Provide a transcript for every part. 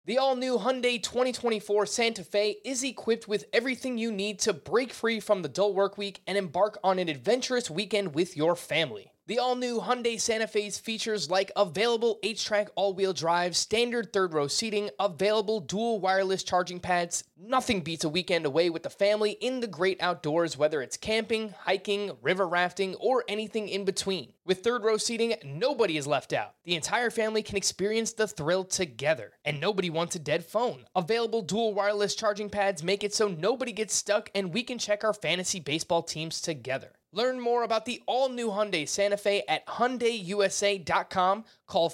The all-new Hyundai 2024 Santa Fe is equipped with everything you need to break free from the dull work week and embark on an adventurous weekend with your family. The all-new Hyundai Santa Fe's features like available H-Track all-wheel drive, standard third-row seating, available dual wireless charging pads. Nothing beats a weekend away with the family in the great outdoors, whether it's camping, hiking, river rafting, or anything in between. With third-row seating, nobody is left out. The entire family can experience the thrill together, and nobody wants a dead phone. Available dual wireless charging pads make it so nobody gets stuck, and we can check our fantasy baseball teams together. Learn more about the all-new Hyundai Santa Fe at HyundaiUSA.com. Call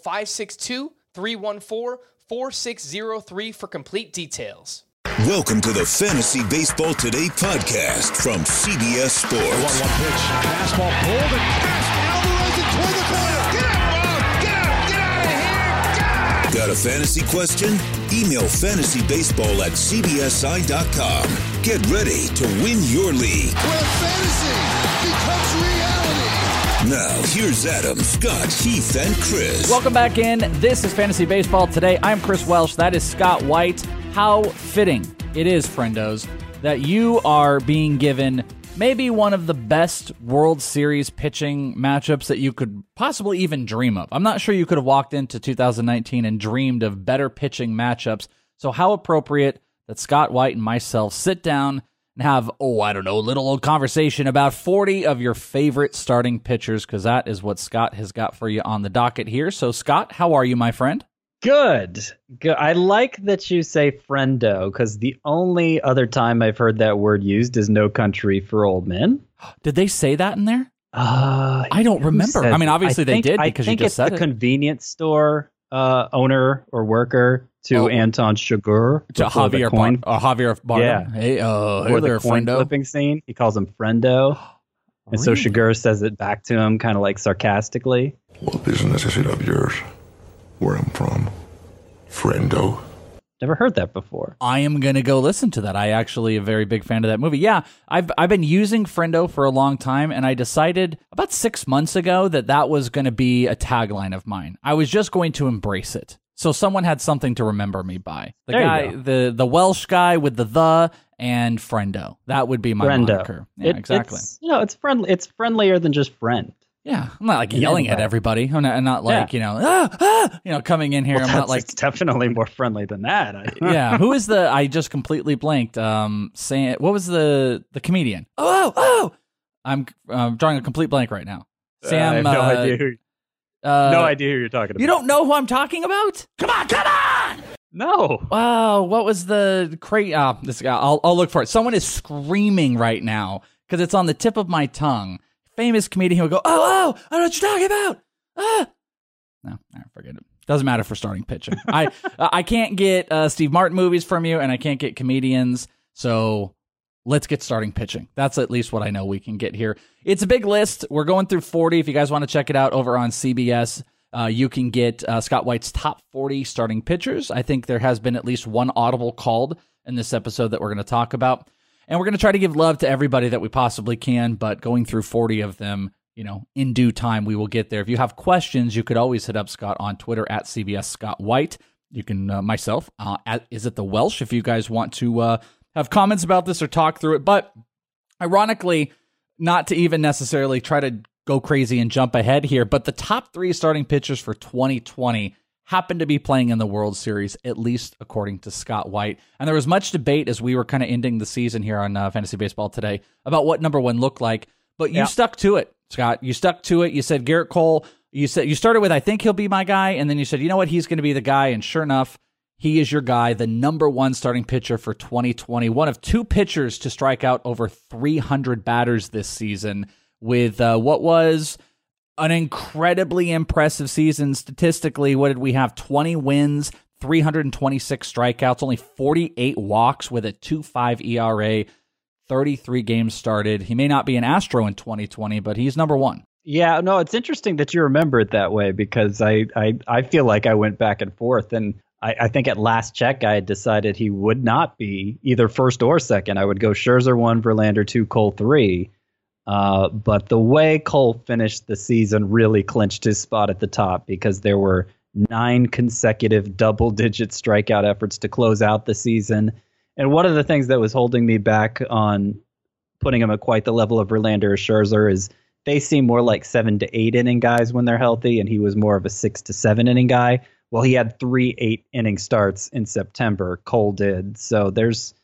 562-314-4603 for complete details. Welcome to the Fantasy Baseball Today podcast from CBS Sports. 1-1 pitch, fastball pulled and fast. Alvarez in toward the corner. Get out, Bob! Get out of here! Get out! Got a fantasy question? Email fantasybaseball@cbsi.com. Get ready to win your league. Where fantasy becomes reality. Now, here's Adam, Scott, Heath, and Chris. Welcome back in. This is Fantasy Baseball Today. I'm Chris Welsh. That is Scott White. How fitting it is, friendos, that you are being given maybe one of the best World Series pitching matchups that you could possibly even dream of. I'm not sure you could have walked into 2019 and dreamed of better pitching matchups. So how appropriate that Scott White and myself sit down and have, a little old conversation about 40 of your favorite starting pitchers, because that is what Scott has got for you on the docket here. So, Scott, how are you, my friend? Good. I like that you say friendo, because the only other time I've heard that word used is No Country for Old Men. Did they say that in there? I don't remember. I mean, obviously they did because you just said it. I think it's the convenience store owner or worker to Anton Chigurh. To Javier Bardem. Yeah. Hey, or the coin flipping scene. He calls him friendo. And so Chigurh says it back to him kind of like sarcastically. What business is it of yours? Where I'm from. Friendo. Never heard that before. I am going to go listen to that. I actually am a very big fan of that movie. Yeah, I've been using friendo for a long time, and I decided about 6 months ago that was going to be a tagline of mine. I was just going to embrace it. So someone had something to remember me by. The Welsh guy with the and friendo. That would be my moniker. Yeah, exactly. It's friendly. It's friendlier than just friend. Yeah, I'm not like yelling at everybody. I'm not like, coming in here. Well, I'm not like. It's definitely more friendly than that. Yeah. Who is I just completely blanked. Saying, what was the comedian? Oh. I'm drawing a complete blank right now. Sam. I have no idea. No idea who you're talking about. You don't know who I'm talking about? Come on. No. Wow. What was the this guy? I'll look for it. Someone is screaming right now because it's on the tip of my tongue. Famous comedian who would go, I know what you're talking about. No, forget it. Doesn't matter for starting pitching. I can't get Steve Martin movies from you, and I can't get comedians. So let's get starting pitching. That's at least what I know we can get here. It's a big list. We're going through 40. If you guys want to check it out over on CBS, you can get Scott White's top 40 starting pitchers. I think there has been at least one audible called in this episode that we're going to talk about. And we're going to try to give love to everybody that we possibly can, but going through 40 of them, in due time, we will get there. If you have questions, you could always hit up Scott on Twitter at CBS Scott White. You can, myself, at Is It The Welsh, if you guys want to have comments about this or talk through it. But ironically, not to even necessarily try to go crazy and jump ahead here, but the top 3 starting pitchers for 2020 happened to be playing in the World Series, at least according to Scott White. And there was much debate as we were kind of ending the season here on Fantasy Baseball Today about what number 1 looked like. But you stuck to it, Scott. You stuck to it. You said Garrett Cole. You started with, I think he'll be my guy. And then you said, you know what, he's going to be the guy. And sure enough, he is your guy, the number 1 starting pitcher for 2020. One of 2 pitchers to strike out over 300 batters this season with what was an incredibly impressive season statistically. What did we have? 20 wins, 326 strikeouts, only 48 walks with a 2.5 ERA, 33 games started. He may not be an Astro in 2020, but he's number 1. Yeah, no, it's interesting that you remember it that way because I feel like I went back and forth. And I think at last check, I had decided he would not be either first or second. I would go Scherzer 1, Verlander 2, Cole 3. But the way Cole finished the season really clinched his spot at the top because there were 9 consecutive double-digit strikeout efforts to close out the season. And one of the things that was holding me back on putting him at quite the level of Verlander or Scherzer is they seem more like 7 to 8 inning guys when they're healthy, and he was more of a 6 to 7 inning guy. Well, he had 3 8-inning starts in September. Cole did. So there's,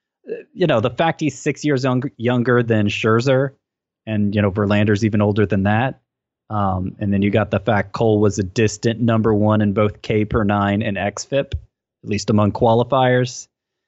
the fact he's 6 years younger than Scherzer, and, Verlander's even older than that. And then you got the fact Cole was a distant number 1 in both K per 9 and xFIP, at least among qualifiers.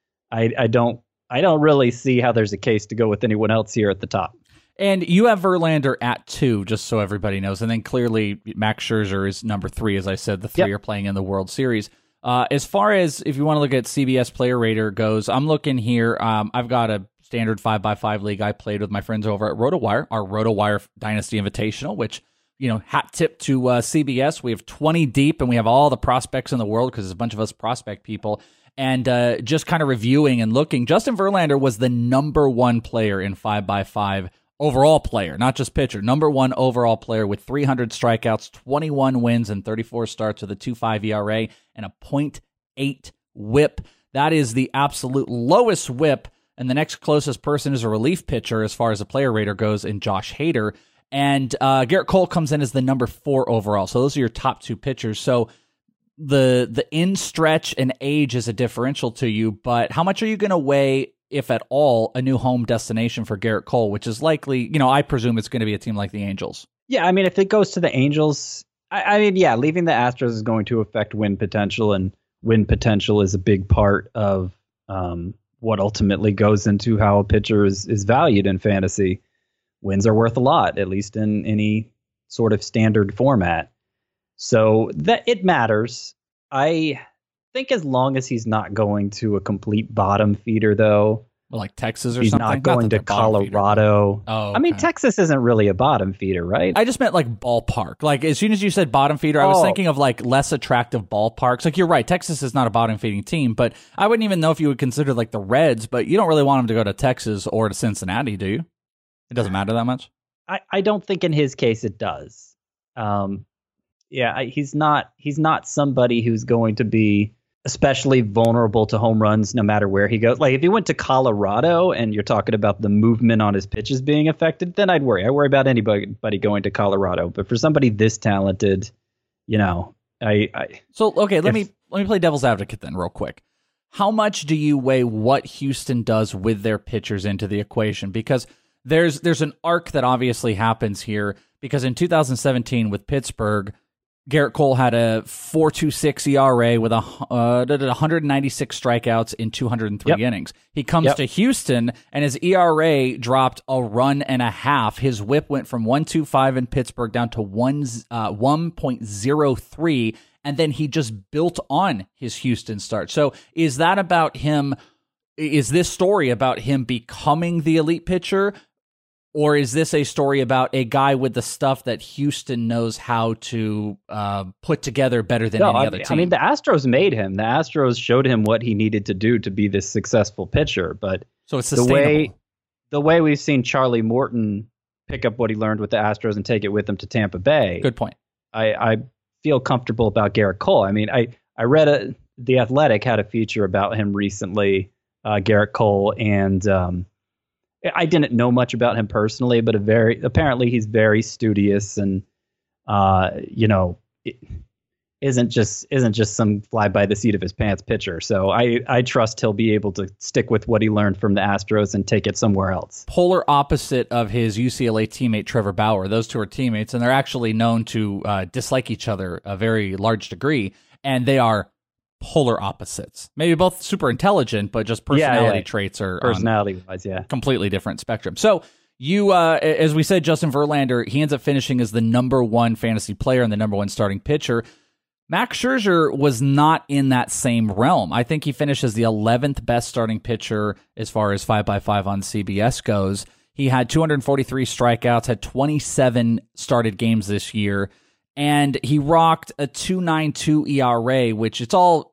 I don't really see how there's a case to go with anyone else here at the top. And you have Verlander at 2, just so everybody knows. And then clearly Max Scherzer is number 3, as I said. The 3 are playing in the World Series. As far as if you want to look at CBS Player Rater goes, I'm looking here. I've got a standard 5x5 league I played with my friends over at RotoWire, our RotoWire Dynasty Invitational, which, hat tip to CBS. We have 20 deep, and we have all the prospects in the world because there's a bunch of us prospect people. And just kind of reviewing and looking, Justin Verlander was the number 1 player in 5x5 overall player, not just pitcher. Number 1 overall player with 300 strikeouts, 21 wins, and 34 starts with a 2.5 ERA and a 0.8 whip. That is the absolute lowest whip. And the next closest person is a relief pitcher as far as the player rater goes in Josh Hader. And Garrett Cole comes in as the number 4 overall. So those are your top 2 pitchers. So the in stretch and age is a differential to you, but how much are you going to weigh, if at all, a new home destination for Garrett Cole, which is likely, I presume it's going to be a team like the Angels? Yeah, I mean, if it goes to the Angels, leaving the Astros is going to affect win potential, and win potential is a big part of what ultimately goes into how a pitcher is valued in fantasy. Wins are worth a lot, at least in any sort of standard format. So that it matters. I think as long as he's not going to a complete bottom feeder, though, like Texas or he's something. Not going to Colorado. Oh, okay. I mean, Texas isn't really a bottom feeder, right? I just meant like ballpark. Like as soon as you said bottom feeder, I was thinking of like less attractive ballparks. Like you're right, Texas is not a bottom feeding team, but I wouldn't even know if you would consider like the Reds. But you don't really want him to go to Texas or to Cincinnati, do you? It doesn't matter that much. I don't think in his case it does. He's not somebody who's going to be especially vulnerable to home runs no matter where he goes. Like if he went to Colorado and you're talking about the movement on his pitches being affected, then I'd worry. I worry about anybody going to Colorado. But for somebody this talented, So okay, let me play devil's advocate then real quick. How much do you weigh what Houston does with their pitchers into the equation? Because there's an arc that obviously happens here, because in 2017 with Pittsburgh, Garrett Cole had a 4.26 ERA with 196 strikeouts in 203 innings. He comes to Houston, and his ERA dropped a run and a half. His whip went from 1.25 in Pittsburgh down to 1.03, and then he just built on his Houston start. So is that about him? Is this story about him becoming the elite pitcher? Or is this a story about a guy with the stuff that Houston knows how to put together better than any other team? I mean, the Astros made him. The Astros showed him what he needed to do to be this successful pitcher. But so it's sustainable. The way we've seen Charlie Morton pick up what he learned with the Astros and take it with him to Tampa Bay. Good point. I feel comfortable about Garrett Cole. I mean, I read The Athletic had a feature about him recently, Garrett Cole, and I didn't know much about him personally, but apparently he's very studious and, isn't just some fly by the seat of his pants pitcher. So I trust he'll be able to stick with what he learned from the Astros and take it somewhere else. Polar opposite of his UCLA teammate Trevor Bauer. Those two are teammates, and they're actually known to dislike each other a very large degree, and they are polar opposites. Maybe both super intelligent, but just personality traits are personality-wise, completely different spectrum. So you, as we said, Justin Verlander, he ends up finishing as the number 1 fantasy player and the number 1 starting pitcher. Max Scherzer was not in that same realm. I think he finished as the 11th best starting pitcher as far as 5x5 on CBS goes. He had 243 strikeouts, had 27 started games this year, and he rocked a 2.92 ERA, which it's all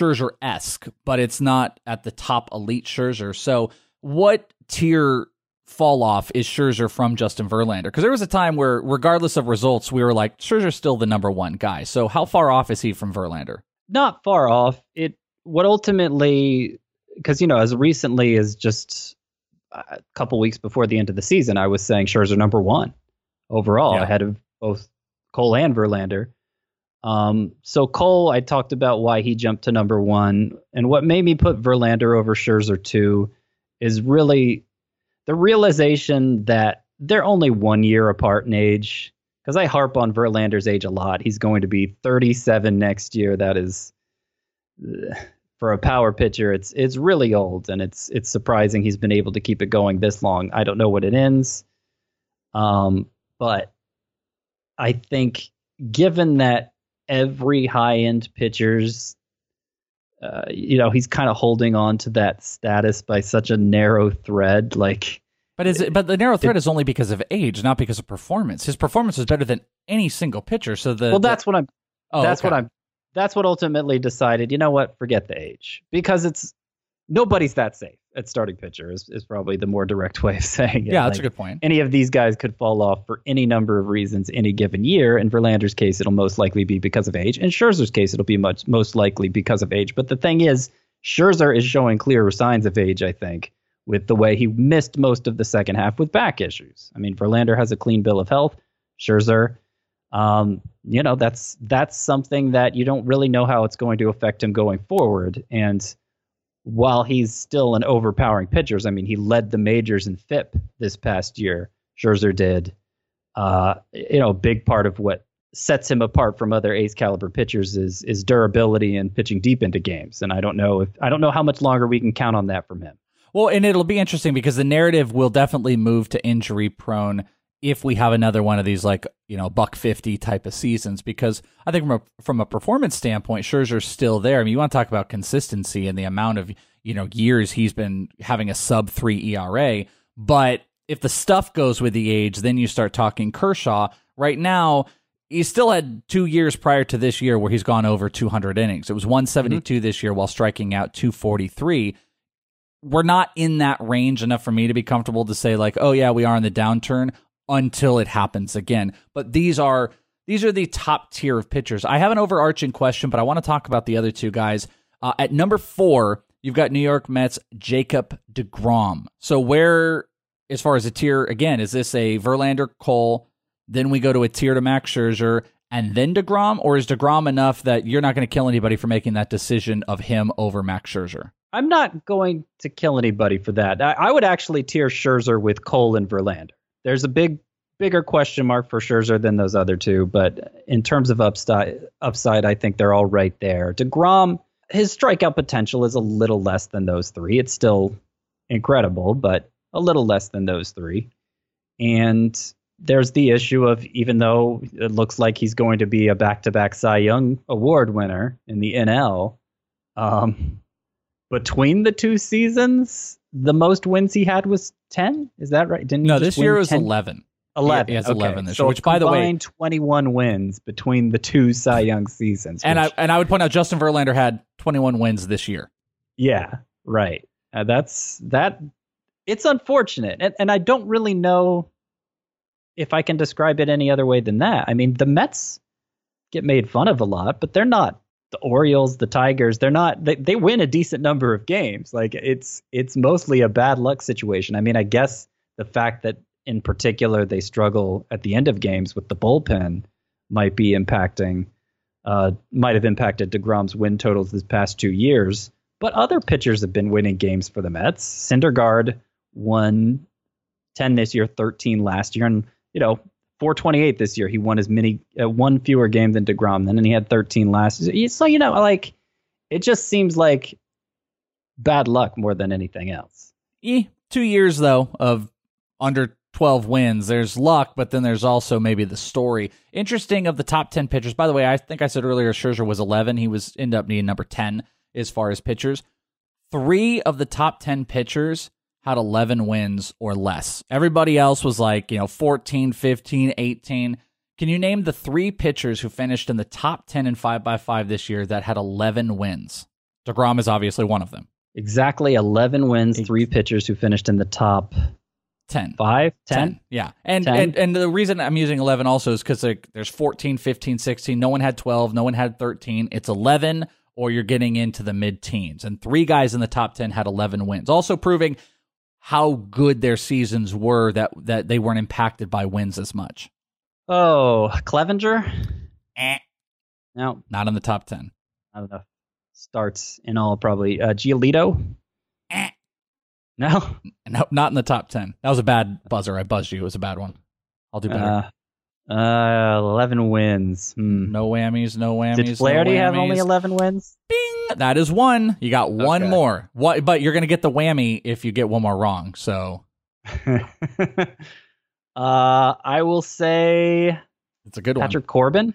Scherzer-esque, but it's not at the top elite Scherzer. So what tier fall off is Scherzer from Justin Verlander? Because there was a time where, regardless of results, we were like, Scherzer's still the number one guy. So how far off is he from Verlander? Not far off. What ultimately, because, as recently as just a couple weeks before the end of the season, I was saying Scherzer number one overall, ahead of both Cole and Verlander. So Cole, I talked about why he jumped to number one, and what made me put Verlander over Scherzer too is really the realization that they're only 1 year apart in age. Because I harp on Verlander's age a lot. He's going to be 37 next year. That is, for a power pitcher, it's really old, and it's surprising he's been able to keep it going this long. I don't know what it ends, but I think given that every high-end pitcher's, he's kind of holding on to that status by such a narrow thread, like. But the narrow thread is only because of age, not because of performance. His performance is better than any single pitcher. So that's what ultimately decided. You know what? Forget the age, because nobody's that safe at starting pitcher is probably the more direct way of saying it. Yeah, that's a good point. Any of these guys could fall off for any number of reasons any given year. In Verlander's case, it'll most likely be because of age. In Scherzer's case, it'll be most likely because of age. But the thing is, Scherzer is showing clearer signs of age, I think, with the way he missed most of the second half with back issues. I mean, Verlander has a clean bill of health. Scherzer, that's something that you don't really know how it's going to affect him going forward. And while he's still an overpowering pitcher, I mean, he led the majors in FIP this past year. Scherzer did. Big part of what sets him apart from other ace caliber pitchers is durability and pitching deep into games. And I don't know how much longer we can count on that from him. Well, and it'll be interesting because the narrative will definitely move to injury prone if we have another one of these, like, $150 type of seasons, because I think from a performance standpoint, Scherzer's still there. I mean, you want to talk about consistency and the amount of, years he's been having a sub-3 ERA. But if the stuff goes with the age, then you start talking Kershaw. Right now, he still had 2 years prior to this year where he's gone over 200 innings. It was 172 this year while striking out 243. We're not in that range enough for me to be comfortable to say, like, oh yeah, we are in the downturn until it happens again. But these are the top tier of pitchers. I have an overarching question, but I want to talk about the other two guys. At number 4, you've got New York Mets Jacob deGrom. So where, as far as a tier, again, is this a Verlander, Cole, then we go to a tier to Max Scherzer, and then deGrom? Or is deGrom enough that you're not going to kill anybody for making that decision of him over Max Scherzer? I'm not going to kill anybody for that. I would actually tier Scherzer with Cole and Verlander. There's a bigger question mark for Scherzer than those other two, but in terms of upside, I think they're all right there. deGrom, his strikeout potential is a little less than those three. It's still incredible, but a little less than those three. And there's the issue of, even though it looks like he's going to be a back-to-back Cy Young Award winner in the NL, between the two seasons, the most wins he had was 10. Is that right? No, this year was 11. 11. He has okay. 11 this year. So which, by the way, 21 wins between the two Cy Young seasons. And I would point out Justin Verlander had 21 wins this year. Yeah, right. It's unfortunate, and I don't really know if I can describe it any other way than that. I mean, the Mets get made fun of a lot, but they're not the Orioles, the Tigers. They're not. They win a decent number of games. Like it's mostly a bad luck situation. I mean, I guess the fact that in particular they struggle at the end of games with the bullpen might have impacted deGrom's win totals this past 2 years. But other pitchers have been winning games for the Mets. Syndergaard won 10 this year, 13 last year, and 428 this year. He won one fewer game than deGrom, and then he had 13 last year. So it just seems like bad luck more than anything else. 2 years though of under 12 wins. There's luck, but then there's also maybe the story. Interesting, of the top 10 pitchers. By the way, I think I said earlier Scherzer was 11. He ended up needing number 10 as far as pitchers. 3 of the top 10 pitchers had 11 wins or less. Everybody else was like, 14, 15, 18. Can you name the 3 pitchers who finished in the top 10 in 5x5 this year that had 11 wins? deGrom is obviously one of them. Exactly 11 wins, 3 pitchers who finished in the top 10. 5, 10? Yeah. And 10? and the reason I'm using 11 also is because there's 14, 15, 16. No one had 12. No one had 13. It's 11, or you're getting into the mid-teens. And 3 guys in the top 10 had 11 wins. Also proving how good their seasons were, that they weren't impacted by wins as much. Oh, Clevenger? No, Not in the top 10. not enough starts in all, probably. Giolito? No? No, not in the top 10. That was a bad buzzer. I buzzed you. It was a bad one. I'll do better. 11 wins. No whammies, no whammies. Did Flaherty no have only whammies. 11 wins? Bing! That is one. You got one Okay. more. What? But you're going to get the whammy if you get one more wrong. So I will say it's a good Patrick Corbin.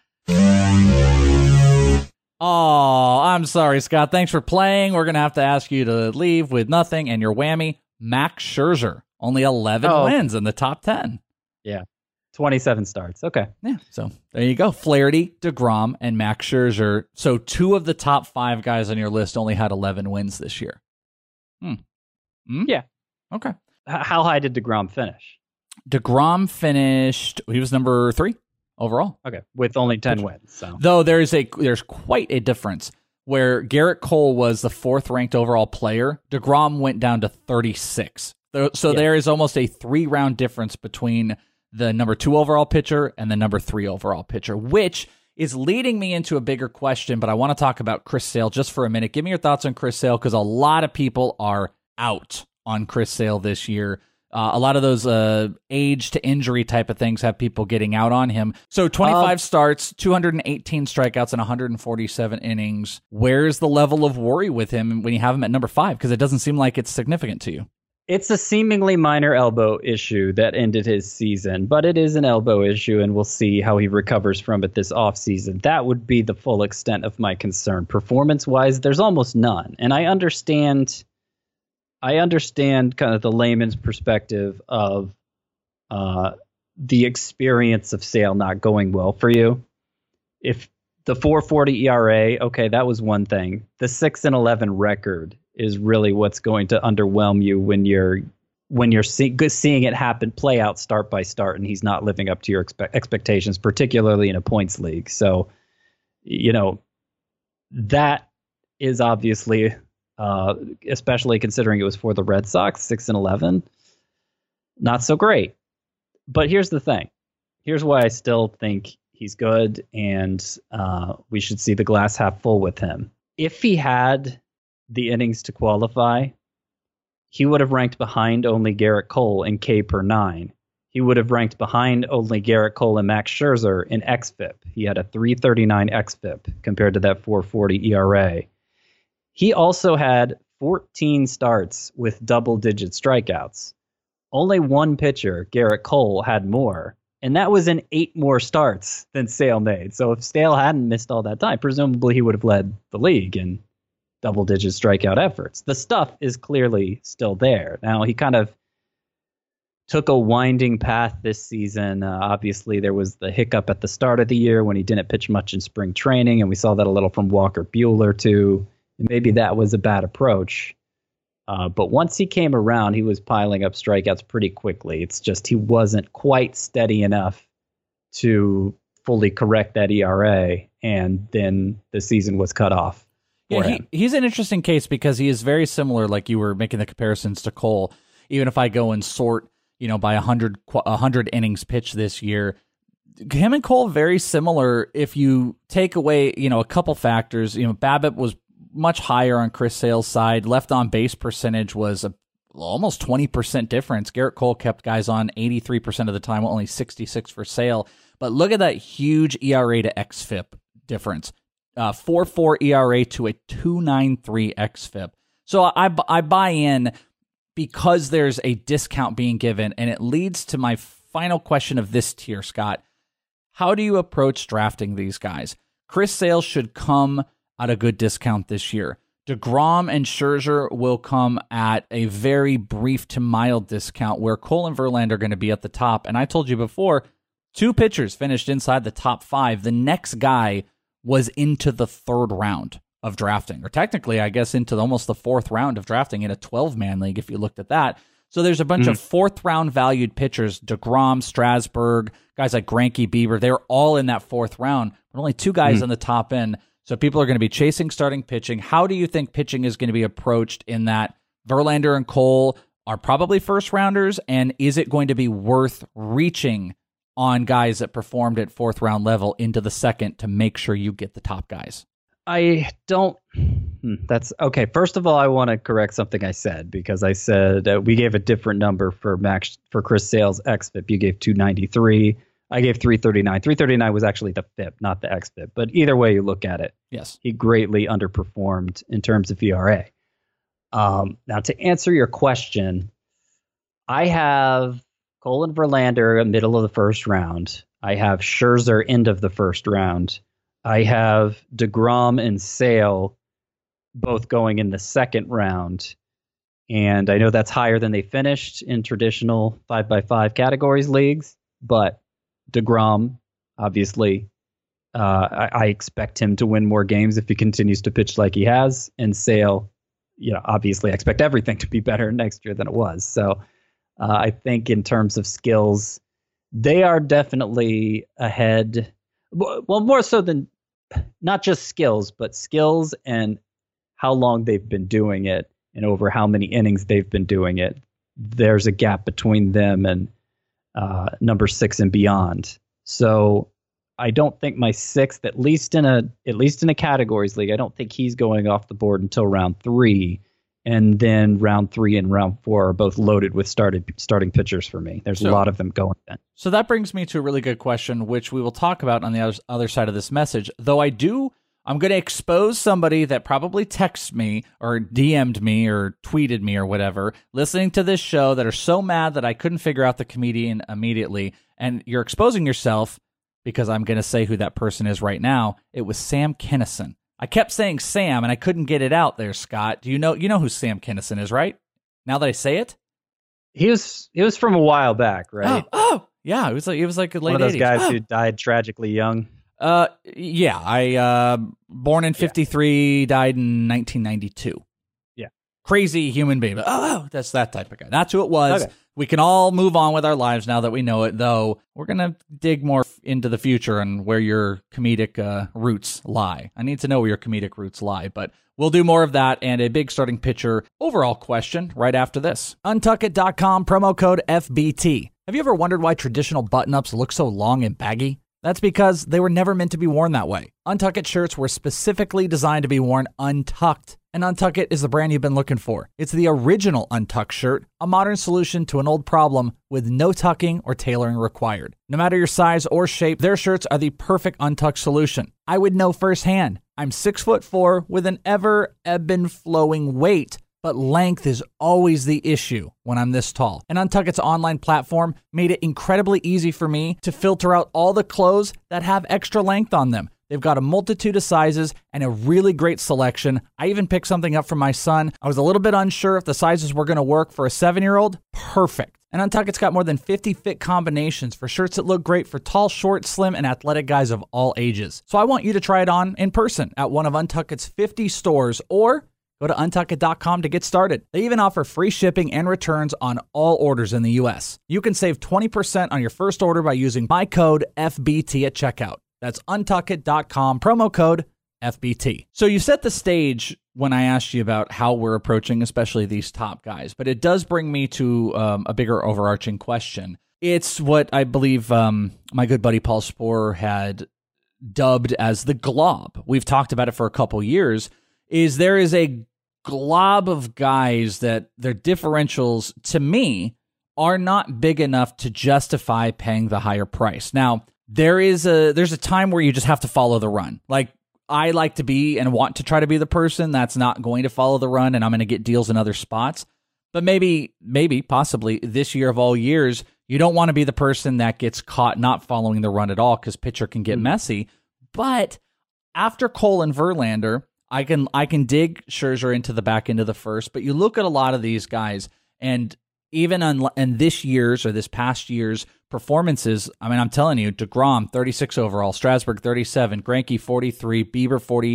Oh, I'm sorry, Scott. Thanks for playing. We're going to have to ask you to leave with nothing. And your whammy, Max Scherzer. Only 11 wins in the top 10. Yeah. 27 starts. Okay. Yeah, so there you go. Flaherty, DeGrom, and Max Scherzer. So 2 of the top 5 guys on your list only had 11 wins this year. Yeah. Okay. How high did DeGrom finish? DeGrom finished, he was number 3 overall. Okay. With only 10 wins. So Though there's quite a difference where Garrett Cole was the 4th ranked overall player. DeGrom went down to 36. So there is almost a 3-round difference between the number 2 overall pitcher and the number 3 overall pitcher, which is leading me into a bigger question, but I want to talk about Chris Sale just for a minute. Give me your thoughts on Chris Sale, because a lot of people are out on Chris Sale this year. A lot of those age to injury type of things have people getting out on him. So 25 starts, 218 strikeouts, and 147 innings. Where's the level of worry with him when you have him at number 5? Because it doesn't seem like it's significant to you. it's a seemingly minor elbow issue that ended his season, but it is an elbow issue, and we'll see how he recovers from it this offseason. That would be the full extent of my concern. Performance-wise, there's almost none. And I understand kind of the layman's perspective of the experience of Sale not going well for you. If the 4.40 ERA, okay, that was one thing. The 6-11 record is really what's going to underwhelm you when you're seeing it happen, play out start by start, and he's not living up to your expectations, particularly in a points league. So, that is obviously, especially considering it was for the Red Sox, 6-11, not so great. But here's the thing. Here's why I still think he's good, and we should see the glass half full with him. If he had the innings to qualify, he would have ranked behind only Garrett Cole in K per 9. He would have ranked behind only Garrett Cole and Max Scherzer in xFIP. He had a 3.39 xFIP compared to that 4.40 ERA. He also had 14 starts with double-digit strikeouts. Only one pitcher, Garrett Cole, had more, and that was in 8 more starts than Sale made. So if Sale hadn't missed all that time, presumably he would have led the league in double-digit strikeout efforts. The stuff is clearly still there. Now, he kind of took a winding path this season. Obviously, there was the hiccup at the start of the year when he didn't pitch much in spring training, and we saw that a little from Walker Buehler, too. Maybe that was a bad approach. But once he came around, he was piling up strikeouts pretty quickly. It's just he wasn't quite steady enough to fully correct that ERA, and then the season was cut off. Yeah, he's an interesting case because he is very similar, like you were making the comparisons to Cole. Even if I go and sort, by 100 innings pitched this year, him and Cole very similar. If you take away, a couple factors, BABIP was much higher on Chris Sale's side. Left on base percentage was almost 20% difference. Garrett Cole kept guys on 83% of the time, only 66 for Sale. But look at that huge ERA to xFIP difference. 4.4 ERA to a 2.93 xFIP. So I buy in because there's a discount being given, and it leads to my final question of this tier, Scott. How do you approach drafting these guys? Chris Sale should come at a good discount this year. DeGrom and Scherzer will come at a very brief to mild discount, where Cole and Verlander are going to be at the top. And I told you before, 2 pitchers finished inside the top 5. The next guy was into the 3rd round of drafting, or technically, I guess, into almost the 4th round of drafting in a 12-man league, if you looked at that. So there's a bunch of fourth-round valued pitchers, DeGrom, Strasburg, guys like Greinke, Bieber. They're all in that fourth round, but only 2 guys on the top end. So people are going to be chasing starting pitching. How do you think pitching is going to be approached in that Verlander and Cole are probably first-rounders, and is it going to be worth reaching on guys that performed at fourth-round level into the second to make sure you get the top guys? I don't. That's okay. First of all, I want to correct something I said, because I said we gave a different number for Chris Sale's xFIP. You gave 293. I gave 339. 339 was actually the FIP, not the xFIP. But either way you look at it, yes, he greatly underperformed in terms of ERA. Now, to answer your question, I have Cole and Verlander middle of the first round. I have Scherzer end of the first round. I have DeGrom and Sale both going in the second round. And I know that's higher than they finished in traditional 5x5 categories leagues. But DeGrom, obviously, I expect him to win more games if he continues to pitch like he has. And Sale, obviously I expect everything to be better next year than it was. So I think in terms of skills, they are definitely ahead. Well, more so than not just skills, but skills and how long they've been doing it and over how many innings they've been doing it. There's a gap between them and number 6 and beyond. So I don't think my 6th, at least in a categories league, I don't think he's going off the board until round 3. And then round 3 and round 4 are both loaded with starting pitchers for me. There's a lot of them going then. So that brings me to a really good question, which we will talk about on the other side of this message. Though I'm going to expose somebody that probably texted me or DM'd me or tweeted me or whatever, listening to this show, that are so mad that I couldn't figure out the comedian immediately. And you're exposing yourself because I'm going to say who that person is right now. It was Sam Kinison. I kept saying Sam, and I couldn't get it out there, Scott. Do you know who Sam Kinison is, right? Now that I say it? He was from a while back, right? Oh, yeah. It was like a late 80s. One of those guys who died tragically young. Yeah. I born in 1953, died in 1992. Yeah. Crazy human being. Oh, that's that type of guy. That's who it was. Okay. We can all move on with our lives now that we know it, though we're going to dig more into the future and where your comedic roots lie. I need to know where your comedic roots lie, but we'll do more of that and a big starting pitcher overall question right after this. Untuckit.com, promo code FBT. Have you ever wondered why traditional button-ups look so long and baggy? That's because they were never meant to be worn that way. Untuckit shirts were specifically designed to be worn untucked. And Untuckit is the brand you've been looking for. It's the original Untucked shirt, a modern solution to an old problem with no tucking or tailoring required. No matter your size or shape, their shirts are the perfect Untucked solution. I would know firsthand. I'm 6'4" with an ever ebb and flowing weight, but length is always the issue when I'm this tall. And Untuckit's online platform made it incredibly easy for me to filter out all the clothes that have extra length on them. They've got a multitude of sizes and a really great selection. I even picked something up for my son. I was a little bit unsure if the sizes were going to work for a 7-year-old. Perfect. And Untuckit's got more than 50 fit combinations for shirts that look great for tall, short, slim, and athletic guys of all ages. So I want you to try it on in person at one of Untuckit's 50 stores, or go to Untuckit.com to get started. They even offer free shipping and returns on all orders in the U.S. You can save 20% on your first order by using my code FBT at checkout. That's Untuckit.com, promo code FBT. So you set the stage when I asked you about how we're approaching, especially these top guys, but it does bring me to a bigger overarching question. It's what I believe my good buddy Paul Sporer had dubbed as the glob. We've talked about it for a couple years. There is a glob of guys that their differentials, to me, are not big enough to justify paying the higher price. Now, there's a time where you just have to follow the run. Like, I like to be and want to try to be the person that's not going to follow the run, and I'm going to get deals in other spots. But maybe, possibly this year of all years, you don't want to be the person that gets caught not following the run at all, because pitcher can get messy. But after Cole and Verlander, I can dig Scherzer into the back end of the first. But you look at a lot of these guys, and even in this past year's performances, I mean, I'm telling you, DeGrom, 36 overall, Strasburg, 37, Greinke, 43, Bieber,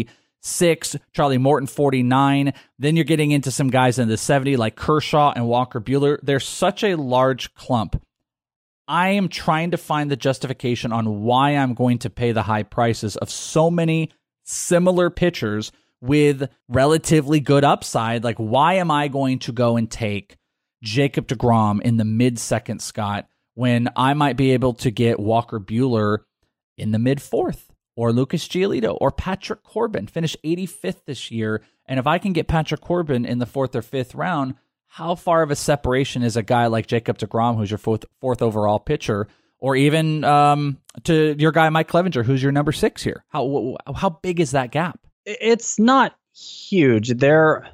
6, Charlie Morton 49. Then you're getting into some guys in the 70 like Kershaw and Walker Buehler. There's such a large clump. I am trying to find the justification on why I'm going to pay the high prices of so many similar pitchers with relatively good upside. Like, why am I going to go and take Jacob deGrom in the mid-second, Scott, when I might be able to get Walker Buehler in the mid-4th, or Lucas Giolito, or Patrick Corbin, finished 85th this year. And if I can get Patrick Corbin in the 4th or 5th round, how far of a separation is a guy like Jacob deGrom, who's your fourth overall pitcher, or even to your guy Mike Clevinger, who's your number 6 here? How big is that gap? It's not huge. They're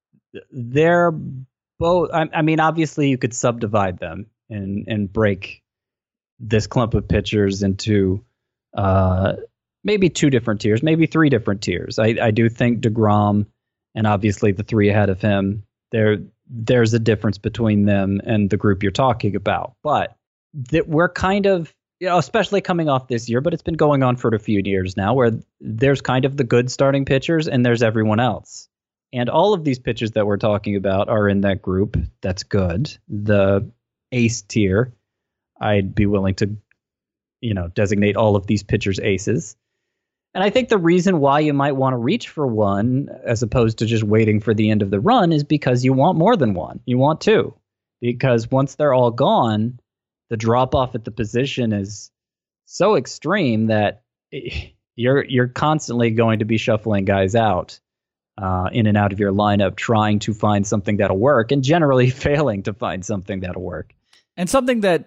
both. I mean, obviously, you could subdivide them and break this clump of pitchers into maybe 2 different tiers, maybe 3 different tiers. I do think deGrom, and obviously the 3 ahead of him, there's a difference between them and the group you're talking about. But that we're kind of, especially coming off this year, but it's been going on for a few years now, where there's kind of the good starting pitchers and there's everyone else. And all of these pitchers that we're talking about are in that group that's good. The ace tier, I'd be willing to, designate all of these pitchers aces. And I think the reason why you might want to reach for one, as opposed to just waiting for the end of the run, is because you want more than one. You want 2. Because once they're all gone, the drop off at the position is so extreme that you're constantly going to be shuffling guys out in and out of your lineup, trying to find something that'll work, and generally failing to find something that'll work. And something that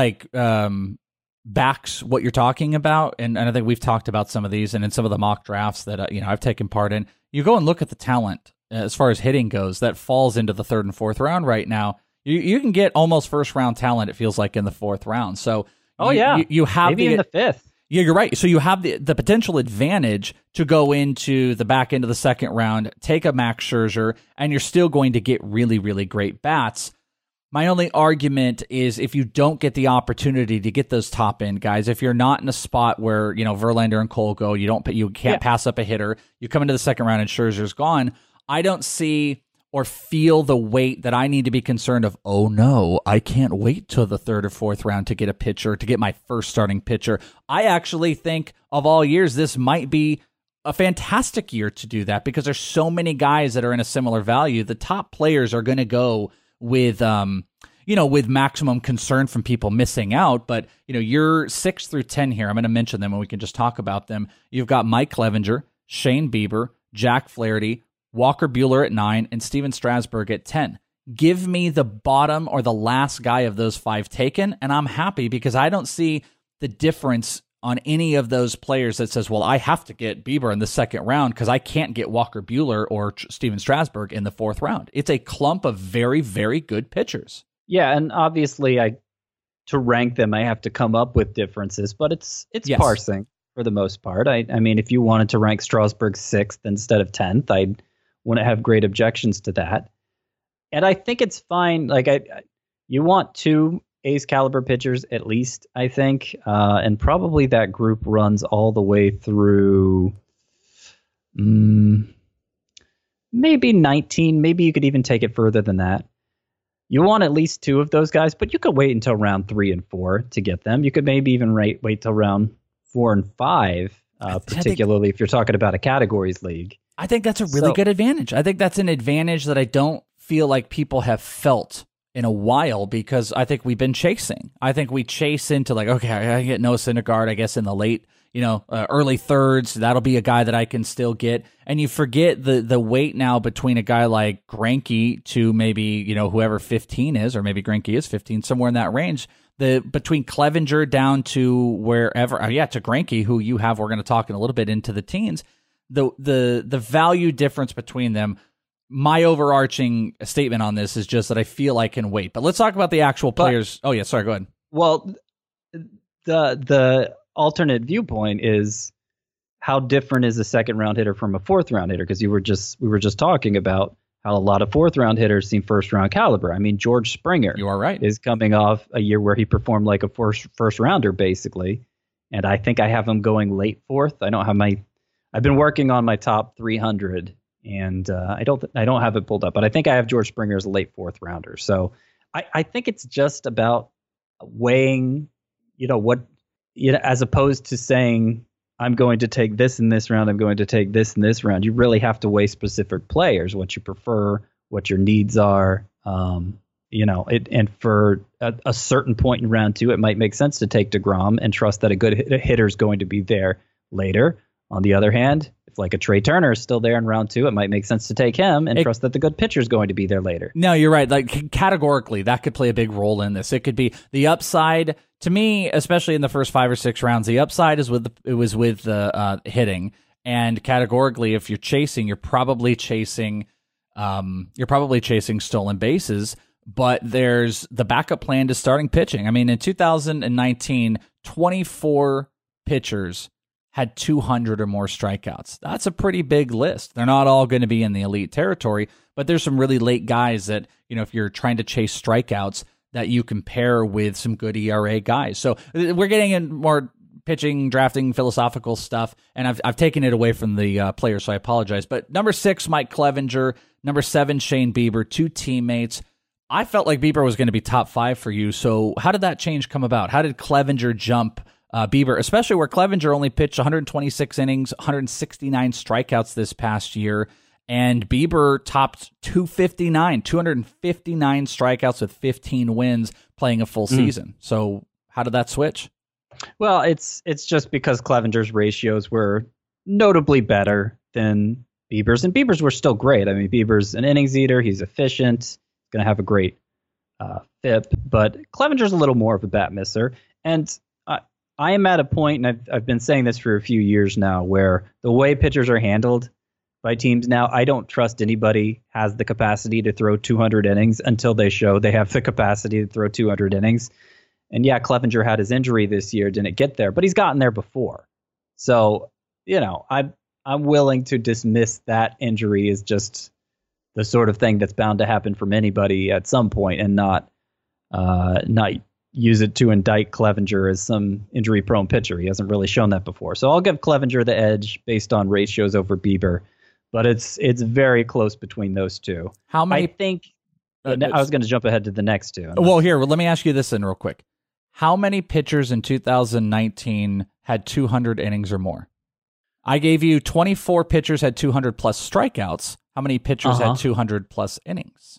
backs what you're talking about, and I think we've talked about some of these, and in some of the mock drafts that I've taken part in, you go and look at the talent as far as hitting goes that falls into the 3rd and 4th round right now. You can get almost first round talent, it feels like, in the 4th round. So you have maybe in the 5th. Yeah, you're right. So you have the potential advantage to go into the back end of the 2nd round, take a Max Scherzer, and you're still going to get really, really great bats. My only argument is if you don't get the opportunity to get those top end guys, if you're not in a spot where Verlander and Cole go, you can't pass up a hitter. You come into the 2nd round and Scherzer's gone. I don't see or feel the weight that I need to be concerned of. Oh no, I can't wait till the 3rd or 4th round to get a pitcher, to get my first starting pitcher. I actually think of all years, this might be a fantastic year to do that because there's so many guys that are in a similar value. The top players are going to go with with maximum concern from people missing out. But, you're 6 through 10 here. I'm going to mention them and we can just talk about them. You've got Mike Clevinger, Shane Bieber, Jack Flaherty, Walker Buehler at 9, and Steven Strasburg at 10. Give me the bottom or the last guy of those 5 taken, and I'm happy because I don't see the difference on any of those players that says, well, I have to get Bieber in the 2nd round because I can't get Walker Buehler or Steven Strasburg in the 4th round. It's a clump of very, very good pitchers. Yeah, and obviously to rank them, I have to come up with differences, but it's yes. parsing for the most part. I mean, if you wanted to rank Strasburg 6th instead of 10th, I wouldn't have great objections to that. And I think it's fine. You want 2 ace caliber pitchers at least, I think, and probably that group runs all the way through maybe 19. Maybe you could even take it further than that. You want at least 2 of those guys, but you could wait until round 3 and 4 to get them. You could maybe even wait till round 4 and 5, particularly if you're talking about a categories league. I think that's a really good advantage. I think that's an advantage that I don't feel like people have felt in a while because I think we've been chasing. I think we chase into okay, I get Noah Syndergaard, I guess in the late, early 3rds. That'll be a guy that I can still get. And you forget the weight now between a guy like Greinke to maybe, whoever 15 is, or maybe Greinke is 15, somewhere in that range. Between Clevinger down to wherever, to Greinke, who you have, we're going to talk in a little bit into the teens. The value difference between them. My overarching statement on this is just that I feel I can wait. But let's talk about the actual players. Go ahead. Well, the alternate viewpoint is how different is a 2nd round hitter from a 4th round hitter? Because we were just talking about how a lot of 4th round hitters seem 1st round caliber. I mean, George Springer, you are right, is coming off a year where he performed like a first rounder basically, and I think I have him going late 4th. I don't have I've been working on my top 300, and I don't have it pulled up, but I think I have George Springer as a late 4th rounder. So I think it's just about weighing, as opposed to saying, I'm going to take this in this round, I'm going to take this in this round. You really have to weigh specific players, what you prefer, what your needs are. And for a certain point in round 2, it might make sense to take DeGrom and trust that a good hitter is going to be there later. On the other hand, if like a Trey Turner is still there in round 2, it might make sense to take him and trust that the good pitcher is going to be there later. No, you're right. Like categorically, that could play a big role in this. It could be the upside to me, especially in the first 5 or 6 rounds. The upside is with the hitting, and categorically, if you're chasing, you're probably chasing stolen bases. But there's the backup plan to starting pitching. I mean, in 2019, 24 pitchers had 200 or more strikeouts. That's a pretty big list. They're not all going to be in the elite territory, but there's some really late guys that, if you're trying to chase strikeouts, that you can pair with some good ERA guys. So we're getting in more pitching, drafting, philosophical stuff, and I've taken it away from the players, so I apologize. But number 6, Mike Clevinger. Number 7, Shane Bieber, 2 teammates. I felt like Bieber was going to be top 5 for you, so how did that change come about? How did Clevinger jump Bieber, especially where Clevinger only pitched 126 innings, 169 strikeouts this past year, and Bieber topped 259 strikeouts with 15 wins playing a full season. So how did that switch? Well, it's just because Clevinger's ratios were notably better than Bieber's, and Bieber's were still great. I mean, Bieber's an innings eater. He's efficient. Going to have a great FIP, but Clevinger's a little more of a bat misser. And I am at a point, and I've been saying this for a few years now, where the way pitchers are handled by teams now, I don't trust anybody has the capacity to throw 200 innings until they show they have the capacity to throw 200 innings. And yeah, Clevinger had his injury this year, didn't get there, but he's gotten there before. So, I'm willing to dismiss that injury as just the sort of thing that's bound to happen from anybody at some point, and not use it to indict Clevinger as some injury-prone pitcher. He hasn't really shown that before. So I'll give Clevinger the edge based on ratios over Bieber, but it's very close between those two. How many? I think I was going to jump ahead to the next two. Well, let me ask you this then real quick. How many pitchers in 2019 had 200 innings or more? I gave you 24 pitchers had 200 plus strikeouts. How many pitchers had 200 plus innings?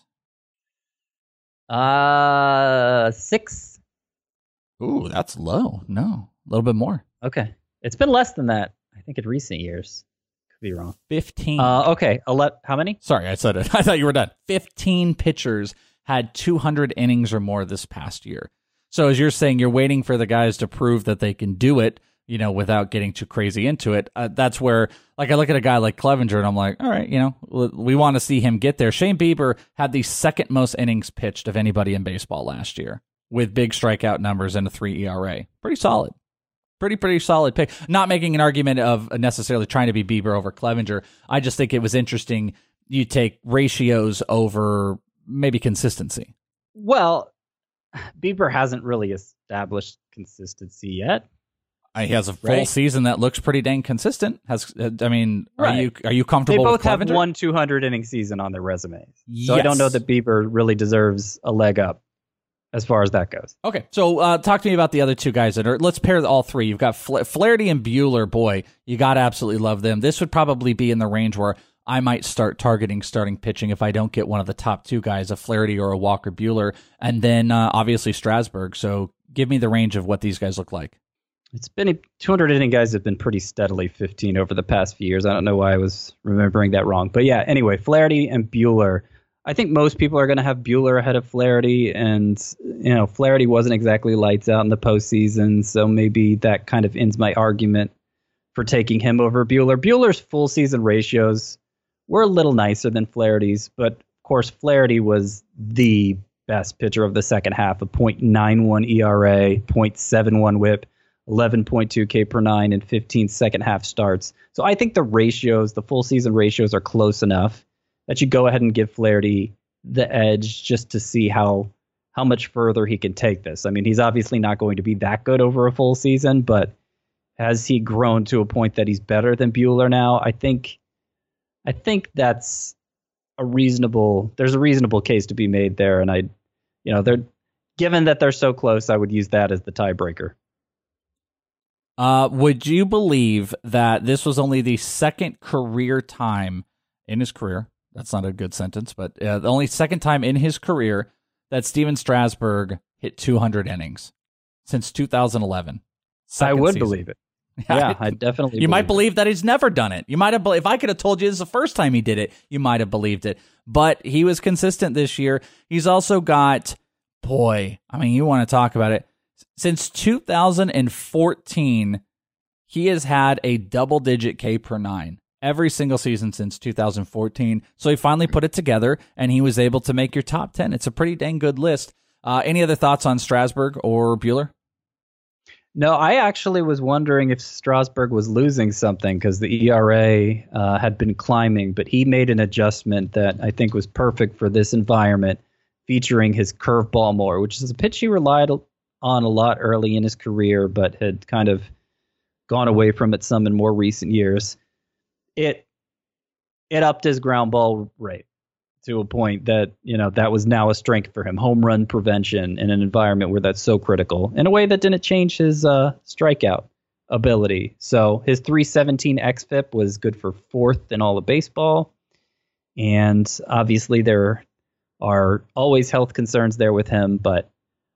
6. Ooh, that's low. No, a little bit more. Okay. It's been less than that, I think, in recent years. Could be wrong. 15. Okay. How many? Sorry, I said it. I thought you were done. 15 pitchers had 200 innings or more this past year. So as you're saying, you're waiting for the guys to prove that they can do it, without getting too crazy into it. That's where, I look at a guy like Clevinger and I'm like, all right, we want to see him get there. Shane Bieber had the second most innings pitched of anybody in baseball last year with big strikeout numbers and a 3 ERA. Pretty solid. Pretty solid pick. Not making an argument of necessarily trying to be Bieber over Clevinger. I just think it was interesting. You take ratios over maybe consistency. Well, Bieber hasn't really established consistency yet. He has a full season that looks pretty dang consistent. Are you comfortable? They both with Clevinger? have one 200 inning season on their resumes, yes. So I don't know that Bieber really deserves a leg up as far as that goes. Okay, so talk to me about the other two guys let's pair all three. You've got Flaherty and Buehler. Boy, you got to absolutely love them. This would probably be in the range where I might start targeting starting pitching if I don't get one of the top two guys, a Flaherty or a Walker Buehler, and then obviously Strasburg. So give me the range of what these guys look like. It's been 200 inning guys have been pretty steadily 15 over the past few years. I don't know why I was remembering that wrong. But yeah, anyway, Flaherty and Buehler. I think most people are going to have Buehler ahead of Flaherty. And, Flaherty wasn't exactly lights out in the postseason. So maybe that kind of ends my argument for taking him over Buehler. Buehler's full season ratios were a little nicer than Flaherty's. But, of course, Flaherty was the best pitcher of the second half, a .91 ERA, .71 whip. 11.2 K per 9 and 15 second half starts. So I think the ratios, the full season ratios, are close enough that you go ahead and give Flaherty the edge just to see how much further he can take this. I mean, he's obviously not going to be that good over a full season, but Has he grown to a point that he's better than Buehler now? I think that's there's a reasonable case to be made there. And given that they're so close, I would use that as the tiebreaker. Would you believe that this was only the second career time in his career? That's not a good sentence, but the only second time in his career that Steven Strasburg hit 200 innings since 2011. I would season. believe it. Yeah, I definitely. You might believe that he's never done it. You might have. If I could have told you this is the first time he did it, you might have believed it. But he was consistent this year. He's also got, you want to talk about it. Since 2014, he has had a double-digit K per nine every single season since 2014. So he finally put it together, and he was able to make your top 10. It's a pretty dang good list. Any other thoughts on Strasburg or Buehler? No, I actually was wondering if Strasburg was losing something because the ERA had been climbing, but he made an adjustment that I think was perfect for this environment, featuring his curveball more, which is a pitch he relied on a lot early in his career, but had kind of gone away from it some in more recent years. It upped his ground ball rate to a point that, that was now a strength for him. Home run prevention in an environment where that's so critical, in a way that didn't change his strikeout ability. So his 317 xFIP was good for fourth in all of baseball. And obviously there are always health concerns there with him, but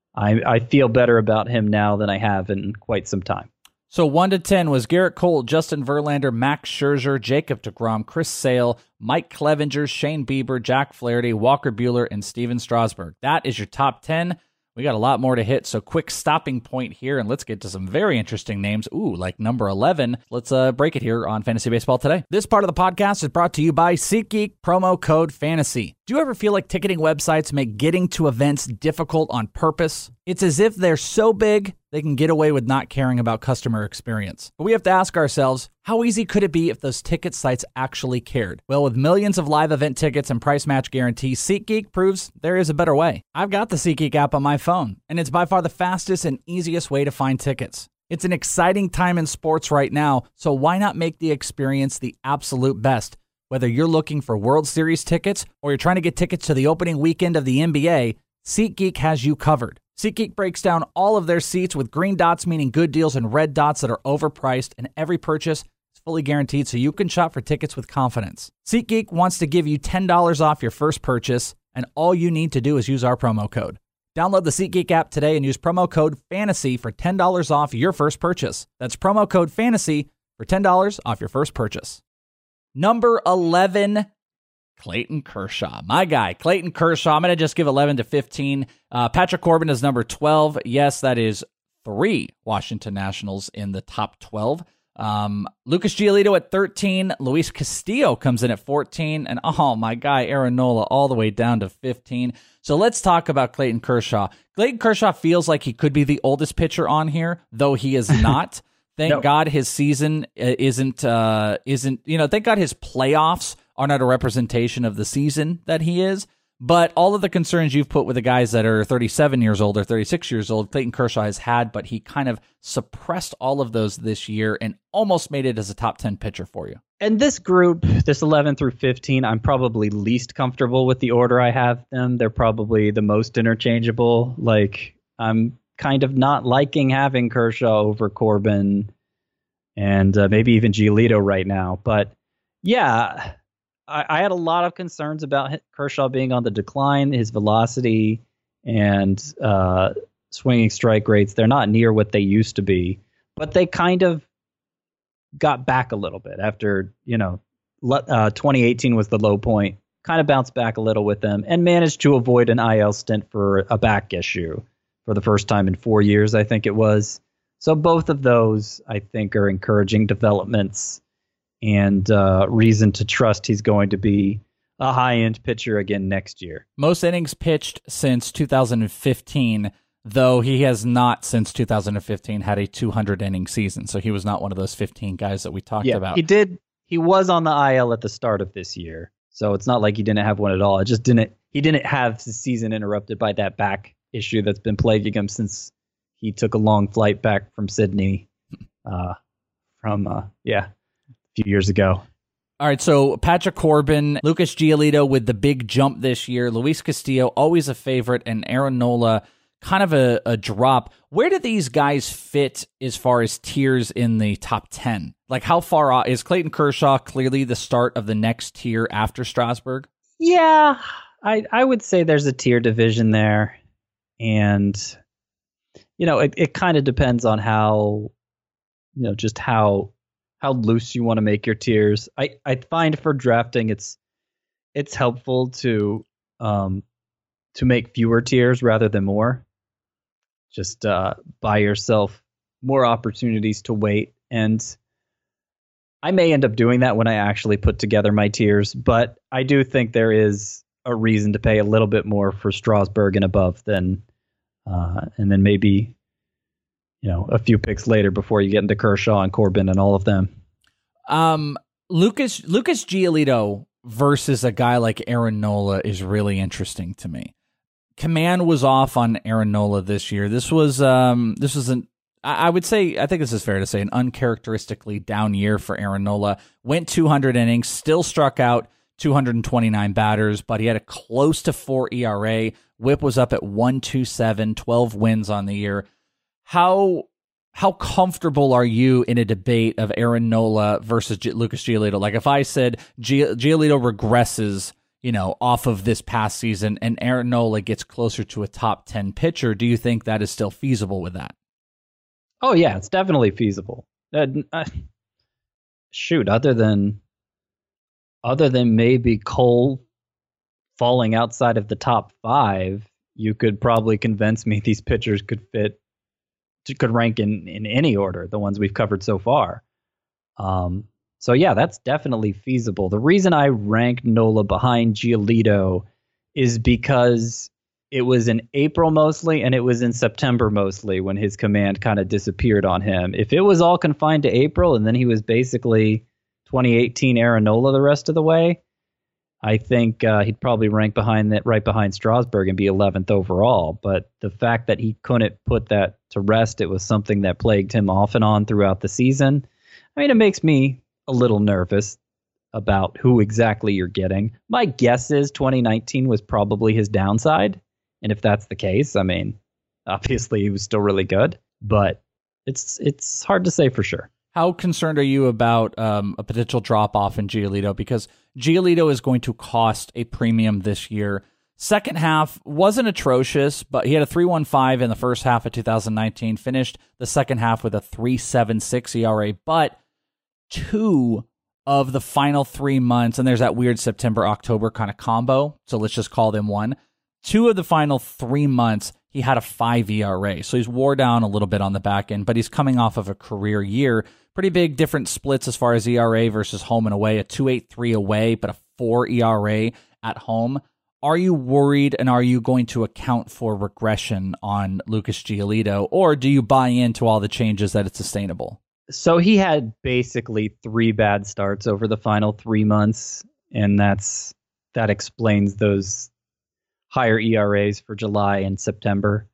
I feel better about him now than I have in quite some time. So 1 to 10 was Garrett Cole, Justin Verlander, Max Scherzer, Jacob deGrom, Chris Sale, Mike Clevenger, Shane Bieber, Jack Flaherty, Walker Buehler, and Steven Strasburg. That is your top 10. We got a lot more to hit, so quick stopping point here, and let's get to some very interesting names. Like number 11. Let's break it here on Fantasy Baseball Today. This part of the podcast is brought to you by SeatGeek, promo code FANTASY. Do you ever feel like ticketing websites make getting to events difficult on purpose? It's as if they're so big, they can get away with not caring about customer experience. But we have to ask ourselves, how easy could it be if those ticket sites actually cared? Well, with millions of live event tickets and price match guarantees, SeatGeek proves there is a better way. I've got the SeatGeek app on my phone, and it's by far the fastest and easiest way to find tickets. It's an exciting time in sports right now, so why not make the experience the absolute best? Whether you're looking for World Series tickets or you're trying to get tickets to the opening weekend of the NBA, SeatGeek has you covered. SeatGeek breaks down all of their seats with green dots meaning good deals and red dots that are overpriced, and every purchase is fully guaranteed so you can shop for tickets with confidence. SeatGeek wants to give you $10 off your first purchase, and all you need to do is use our promo code. Download the SeatGeek app today and use promo code FANTASY for $10 off your first purchase. That's promo code FANTASY for $10 off your first purchase. Number 11, Clayton Kershaw. My guy, Clayton Kershaw. I'm going to just give 11 to 15. Patrick Corbin is number 12. Yes, that is 3 Washington Nationals in the top 12. Lucas Giolito at 13. Luis Castillo comes in at 14. And my guy, Aaron Nola, all the way down to 15. So let's talk about Clayton Kershaw. Clayton Kershaw feels like he could be the oldest pitcher on here, though he is not. Thank God his season isn't, thank God his playoffs are not a representation of the season that he is. But all of the concerns you've put with the guys that are 37 years old or 36 years old, Clayton Kershaw has had, but he kind of suppressed all of those this year and almost made it as a top 10 pitcher for you. And this group, this 11 through 15, I'm probably least comfortable with the order I have them. They're probably the most interchangeable. I'm kind of not liking having Kershaw over Corbin and maybe even Giolito right now. But yeah, I had a lot of concerns about Kershaw being on the decline, his velocity and swinging strike rates. They're not near what they used to be, but they kind of got back a little bit after, 2018 was the low point, kind of bounced back a little with them and managed to avoid an IL stint for a back issue for the first time in 4 years, I think it was. So both of those, I think, are encouraging developments and reason to trust he's going to be a high-end pitcher again next year. Most innings pitched since 2015, though he has not since 2015 had a 200-inning season. So he was not one of those 15 guys that we talked about. He did. He was on the IL at the start of this year. So it's not like he didn't have one at all. He didn't have the season interrupted by that back issue that's been plaguing him since he took a long flight back from Sydney from a few years ago. All right, so Patrick Corbin, Lucas Giolito with the big jump this year, Luis Castillo, always a favorite, and Aaron Nola, kind of a drop. Where do these guys fit as far as tiers in the top 10? Like, how far off is Clayton Kershaw clearly the start of the next tier after Strasburg? Yeah, I would say there's a tier division there. And, it kind of depends on how, just how loose you want to make your tiers. I find for drafting, it's helpful to make fewer tiers rather than more. Just buy yourself more opportunities to wait. And I may end up doing that when I actually put together my tiers, but I do think there is a reason to pay a little bit more for Strasburg and above than, and then maybe, a few picks later before you get into Kershaw and Corbin and all of them. Lucas Giolito versus a guy like Aaron Nola is really interesting to me. Command was off on Aaron Nola this year. This was I would say, I think this is fair to say, an uncharacteristically down year for Aaron Nola. Went 200 innings, still struck out 229 batters, but he had a close to 4 ERA. WHIP was up at 1.27, 12 wins on the year. How comfortable are you in a debate of Aaron Nola versus Lucas Giolito? Like, if I said Giolito regresses, off of this past season and Aaron Nola gets closer to a top 10 pitcher, do you think that is still feasible with that? Oh, yeah, it's definitely feasible. Shoot, other than maybe Cole falling outside of the top 5, you could probably convince me these pitchers could rank in any order, the ones we've covered so far. So yeah, that's definitely feasible. The reason I ranked Nola behind Giolito is because it was in April mostly, and it was in September mostly when his command kind of disappeared on him. If it was all confined to April and then he was basically 2018 Aaron Nola the rest of the way, I think he'd probably rank right behind Strasburg and be 11th overall. But the fact that he couldn't put that to rest, it was something that plagued him off and on throughout the season. I mean, it makes me a little nervous about who exactly you're getting. My guess is 2019 was probably his downside. And if that's the case, I mean, obviously he was still really good, but it's hard to say for sure. How concerned are you about a potential drop-off in Giolito? Because Giolito is going to cost a premium this year. Second half wasn't atrocious, but he had a 3.15 in the first half of 2019, finished the second half with a 3.76 ERA, but 2 of the final 3 months, and there's that weird September-October kind of combo, so let's just call them 1. 2 of the final 3 months, he had a 5 ERA, so he's wore down a little bit on the back end, but he's coming off of a career year. Pretty big different splits as far as ERA versus home and away, a 2.83 away, but a 4 ERA at home. Are you worried, and are you going to account for regression on Lucas Giolito, or do you buy into all the changes that it's sustainable? So he had basically 3 bad starts over the final 3 months, and that explains those higher ERAs for July and September.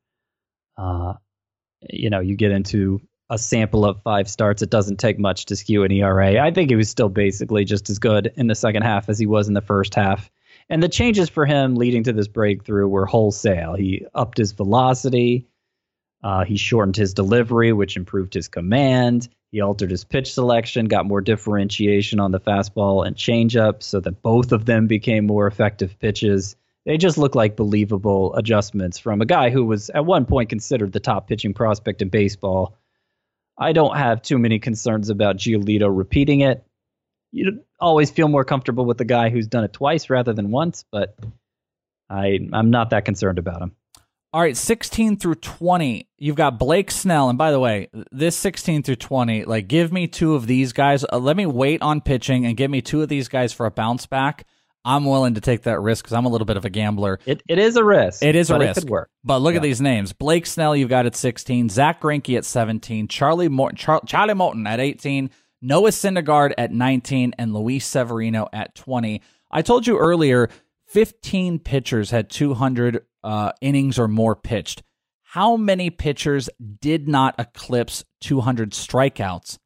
You get into a sample of 5 starts, it doesn't take much to skew an ERA. I think he was still basically just as good in the second half as he was in the first half. And the changes for him leading to this breakthrough were wholesale. He upped his velocity. He shortened his delivery, which improved his command. He altered his pitch selection, got more differentiation on the fastball and changeup so that both of them became more effective pitches. They just look like believable adjustments from a guy who was at one point considered the top pitching prospect in baseball. I don't have too many concerns about Giolito repeating it. You always feel more comfortable with the guy who's done it twice rather than once, but I'm not that concerned about him. All right, 16 through 20, you've got Blake Snell. And by the way, this 16 through 20, like, give me 2 of these guys. Let me wait on pitching and give me 2 of these guys for a bounce back. I'm willing to take that risk because I'm a little bit of a gambler. It is a risk. It is a risk. It could work. But look at these names. Blake Snell, you've got at 16. Zach Greinke at 17. Charlie Morton at 18. Noah Syndergaard at 19. And Luis Severino at 20. I told you earlier, 15 pitchers had 200 innings or more pitched. How many pitchers did not eclipse 200 strikeouts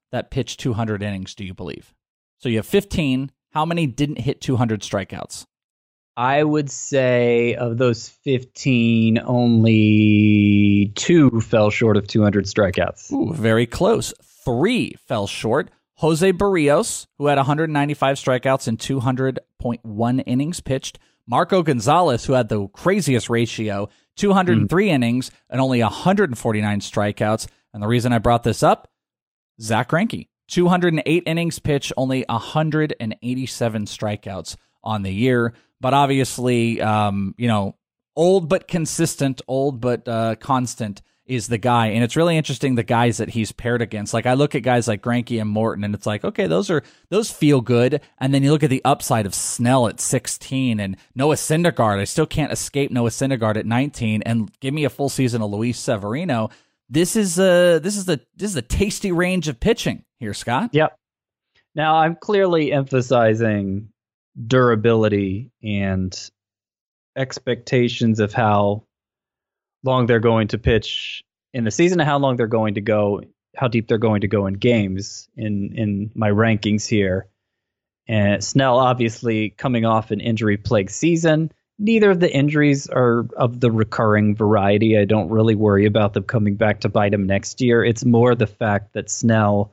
that pitched 200 innings do you believe? So you have 15. How many didn't hit 200 strikeouts? I would say of those 15, only 2 fell short of 200 strikeouts. Ooh, very close. 3 fell short. Jose Barrios, who had 195 strikeouts and 200.1 innings pitched. Marco Gonzalez, who had the craziest ratio, 203 innings and only 149 strikeouts. And the reason I brought this up, Zach Greinke, 208 innings pitched, only 187 strikeouts on the year. But obviously, old but consistent, old but constant is the guy. And it's really interesting, the guys that he's paired against. Like, I look at guys like Greinke and Morton, and it's like, okay, those feel good. And then you look at the upside of Snell at 16 and Noah Syndergaard. I still can't escape Noah Syndergaard at 19. And give me a full season of Luis Severino. This is the tasty range of pitching here, Scott. Yep. Now, I'm clearly emphasizing durability and expectations of how long they're going to pitch in the season and how long they're going to go, how deep they're going to go in games in my rankings here. And Snell obviously coming off an injury-plagued season. Neither of the injuries are of the recurring variety. I don't really worry about them coming back to bite him next year. It's more the fact that Snell,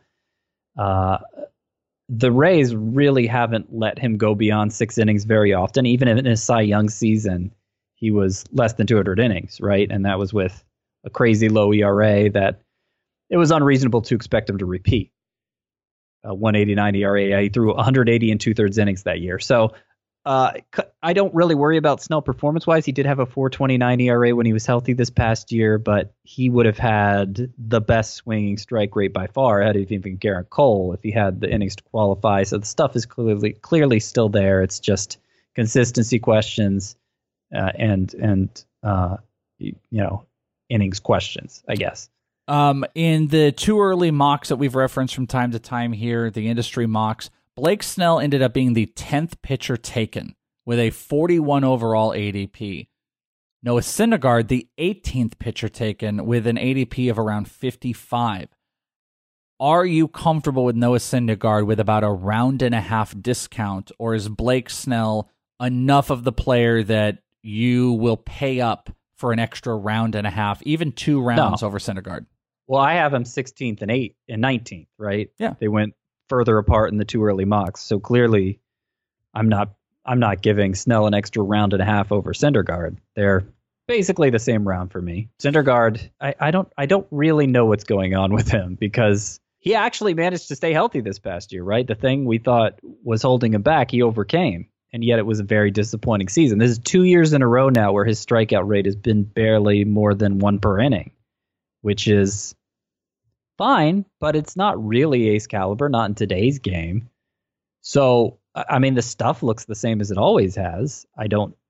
the Rays really haven't let him go beyond 6 innings very often. Even in his Cy Young season, he was less than 200 innings, right? And that was with a crazy low ERA that it was unreasonable to expect him to repeat. 189 ERA. He threw 180 and 2/3 innings that year. So I don't really worry about Snell performance-wise. He did have a 4.29 ERA when he was healthy this past year, but he would have had the best swinging strike rate by far ahead of even Garrett Cole if he had the innings to qualify. So the stuff is clearly still there. It's just consistency questions and innings questions, I guess. In the too early mocks that we've referenced from time to time here, the industry mocks, Blake Snell ended up being the 10th pitcher taken with a 41 overall ADP. Noah Syndergaard, the 18th pitcher taken with an ADP of around 55. Are you comfortable with Noah Syndergaard with about a round and a half discount, or is Blake Snell enough of the player that you will pay up for an extra round and a half, even 2 rounds over Syndergaard? Well, I have him 16th and 8th and 19th, right? Yeah. They went further apart in the 2 early mocks. So clearly I'm not giving Snell an extra round and a half over Syndergaard. They're basically the same round for me. Syndergaard, I don't really know what's going on with him because he actually managed to stay healthy this past year, right? The thing we thought was holding him back, he overcame. And yet it was a very disappointing season. This is 2 years in a row now where his strikeout rate has been barely more than 1 per inning, which is fine, but it's not really ace caliber, not in today's game. So, I mean, the stuff looks the same as it always has. I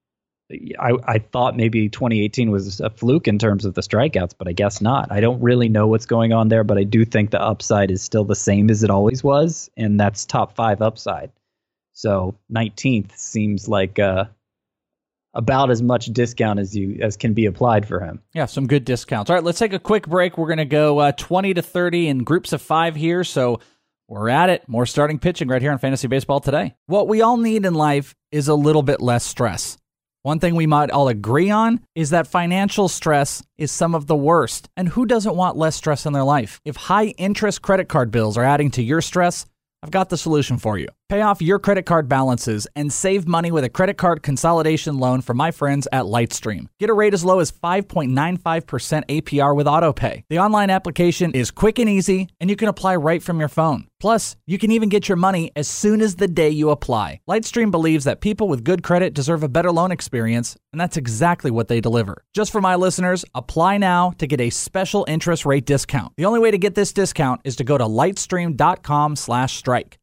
thought maybe 2018 was a fluke in terms of the strikeouts, but I guess not. I don't really know what's going on there, but I do think the upside is still the same as it always was, and that's top 5 upside. So 19th seems like about as much discount as can be applied for him. Yeah, some good discounts. All right, let's take a quick break. We're going to go 20 to 30 in groups of 5 here. So we're at it. More starting pitching right here on Fantasy Baseball Today. What we all need in life is a little bit less stress. One thing we might all agree on is that financial stress is some of the worst. And who doesn't want less stress in their life? If high interest credit card bills are adding to your stress, I've got the solution for you. Pay off your credit card balances and save money with a credit card consolidation loan from my friends at Lightstream. Get a rate as low as 5.95% APR with AutoPay. The online application is quick and easy, and you can apply right from your phone. Plus, you can even get your money as soon as the day you apply. Lightstream believes that people with good credit deserve a better loan experience, and that's exactly what they deliver. Just for my listeners, apply now to get a special interest rate discount. The only way to get this discount is to go to lightstream.com/strike.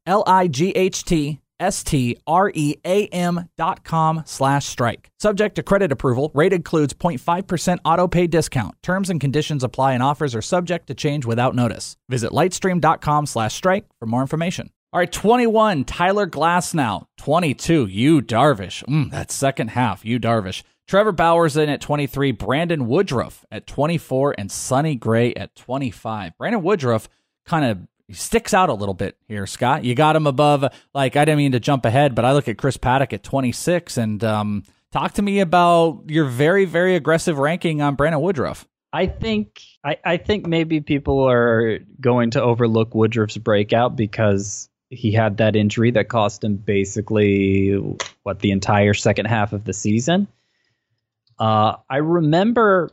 LIGHTSTREAM.com/strike. Subject to credit approval. Rate includes 0.5% auto pay discount. Terms and conditions apply and offers are subject to change without notice. Visit lightstream.com/strike for more information. All right, 21, Tyler Glasnow. 22, Yu Darvish. That second half, Yu Darvish. Trevor Bauer's in at 23, Brandon Woodruff at 24, and Sonny Gray at 25. Brandon Woodruff kind of sticks out a little bit here, Scott. You got him above, like, I didn't mean to jump ahead, but I look at Chris Paddack at 26, and talk to me about your very, very aggressive ranking on Brandon Woodruff. I think maybe people are going to overlook Woodruff's breakout because he had that injury that cost him basically the entire second half of the season. I remember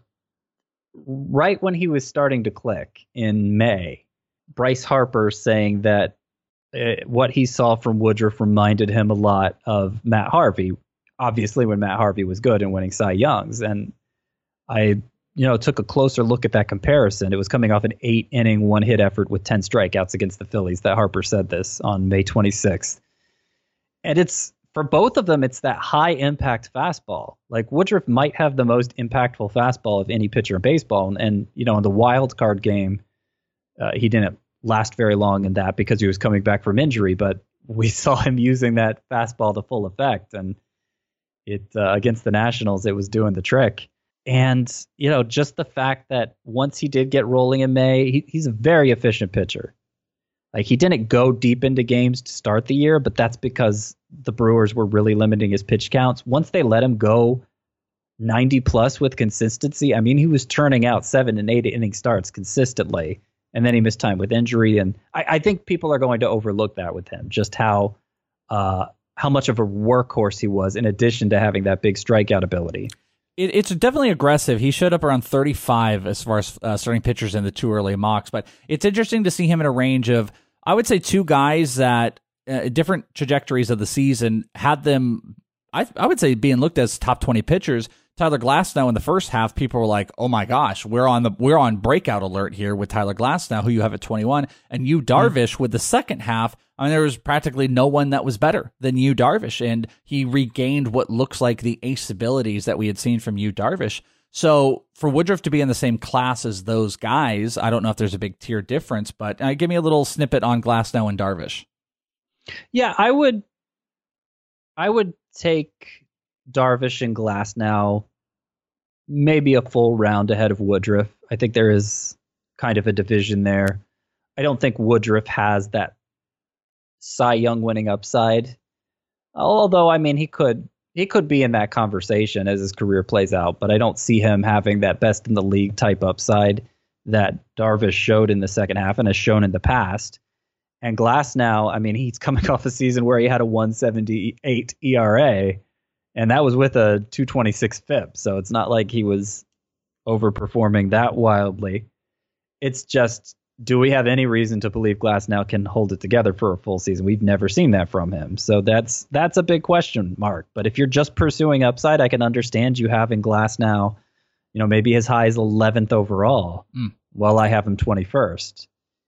right when he was starting to click in May, Bryce Harper saying that what he saw from Woodruff reminded him a lot of Matt Harvey, obviously when Matt Harvey was good and winning Cy Youngs. And I took a closer look at that comparison. It was coming off an 8-inning, 1-hit effort with 10 strikeouts against the Phillies that Harper said this on May 26th. And it's, for both of them, it's that high impact fastball. Like, Woodruff might have the most impactful fastball of any pitcher in baseball. And in the wild card game, he didn't last very long in that because he was coming back from injury, but we saw him using that fastball to full effect. And it against the Nationals, it was doing the trick. And, just the fact that once he did get rolling in May, he's a very efficient pitcher. Like, he didn't go deep into games to start the year, but that's because the Brewers were really limiting his pitch counts. Once they let him go 90 plus with consistency, I mean, he was turning out 7 and 8 inning starts consistently, and then he missed time with injury. And I think people are going to overlook that with him, just how much of a workhorse he was, in addition to having that big strikeout ability. It's definitely aggressive. He showed up around 35 as far as starting pitchers in the too early mocks, but it's interesting to see him in a range of, I would say, two guys that different trajectories of the season had them, I would say, being looked as top 20 pitchers. Tyler Glasnow in the first half, people were like, "Oh my gosh, we're on breakout alert here with Tyler Glasnow, who you have at 21, and Yu Darvish with the second half." I mean, there was practically no one that was better than Yu Darvish, and he regained what looks like the ace abilities that we had seen from Yu Darvish. So for Woodruff to be in the same class as those guys, I don't know if there's a big tier difference, but give me a little snippet on Glasnow and Darvish. Yeah, I would take Darvish and Glasnow maybe a full round ahead of Woodruff. I think there is kind of a division there. I don't think Woodruff has that Cy Young winning upside. Although, I mean, he could be in that conversation as his career plays out, but I don't see him having that best in the league type upside that Darvish showed in the second half and has shown in the past. And Glasnow, I mean, he's coming off a season where he had a 1.78 ERA, and that was with a 2.26 FIP. So it's not like he was overperforming that wildly. It's just, do we have any reason to believe Glasnow can hold it together for a full season? We've never seen that from him. So that's a big question mark. But if you're just pursuing upside, I can understand you having Glasnow, maybe as high as 11th overall, while I have him 21st.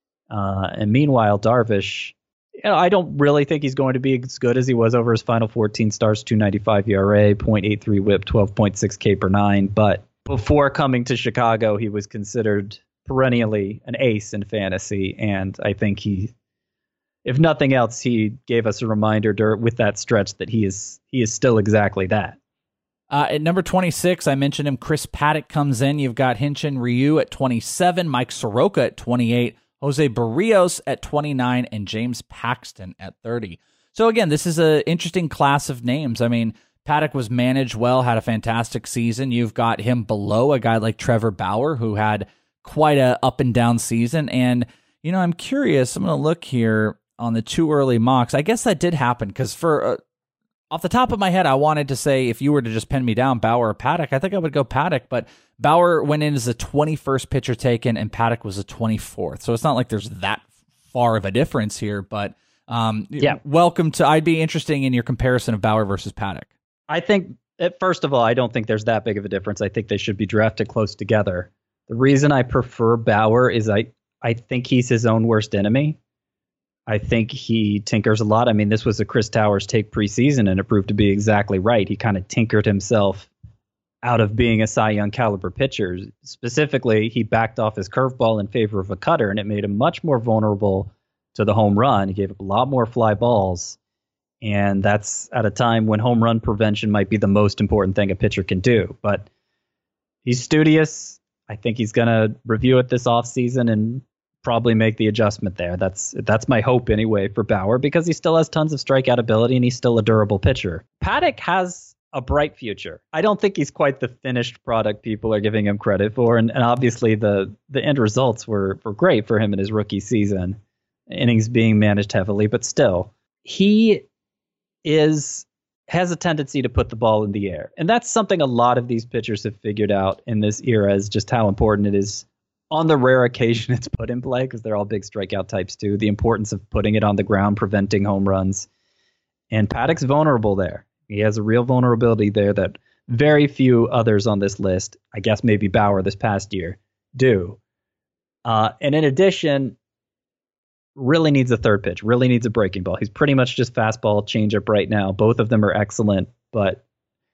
And meanwhile, Darvish, I don't really think he's going to be as good as he was over his final 14 starts, 2.95 ERA, 0.83 WHIP, 12.6 K per 9. But before coming to Chicago, he was considered perennially an ace in fantasy. And I think he, if nothing else, he gave us a reminder with that stretch that he is still exactly that. At number 26, I mentioned him. Chris Paddack comes in. You've got Hyun-Jin Ryu at 27, Mike Soroka at 28, Jose Barrios at 29, and James Paxton at 30. So again, this is an interesting class of names. I mean, Paddack was managed well, had a fantastic season. You've got him below a guy like Trevor Bauer, who had quite a up and down season. And, I'm curious, I'm going to look here on the too early mocks. I guess that did happen because off the top of my head, I wanted to say if you were to just pin me down, Bauer or Paddack, I think I would go Paddack, but Bauer went in as the 21st pitcher taken and Paddack was the 24th. So it's not like there's that far of a difference here, but welcome to, I'd be interested in your comparison of Bauer versus Paddack. I think, first of all, I don't think there's that big of a difference. I think they should be drafted close together. The reason I prefer Bauer is I think he's his own worst enemy. I think he tinkers a lot. I mean, this was a Chris Towers take preseason, and it proved to be exactly right. He kind of tinkered himself out of being a Cy Young caliber pitcher. Specifically, he backed off his curveball in favor of a cutter, and it made him much more vulnerable to the home run. He gave up a lot more fly balls, and that's at a time when home run prevention might be the most important thing a pitcher can do. But he's studious. I think he's going to review it this offseason and probably make the adjustment there. That's my hope anyway for Bauer, because he still has tons of strikeout ability and he's still a durable pitcher. Paddock has a bright future. I don't think he's quite the finished product people are giving him credit for, and obviously the end results were great for him in his rookie season, innings being managed heavily, but still, he has a tendency to put the ball in the air. And that's something a lot of these pitchers have figured out in this era, is just how important it is on the rare occasion it's put in play, because they're all big strikeout types too, the importance of putting it on the ground, preventing home runs. And Paddock's vulnerable there. He has a real vulnerability there that very few others on this list, I guess maybe Bauer this past year, do. And in addition, really needs a third pitch, really needs a breaking ball. He's pretty much just fastball, changeup right now. Both of them are excellent, but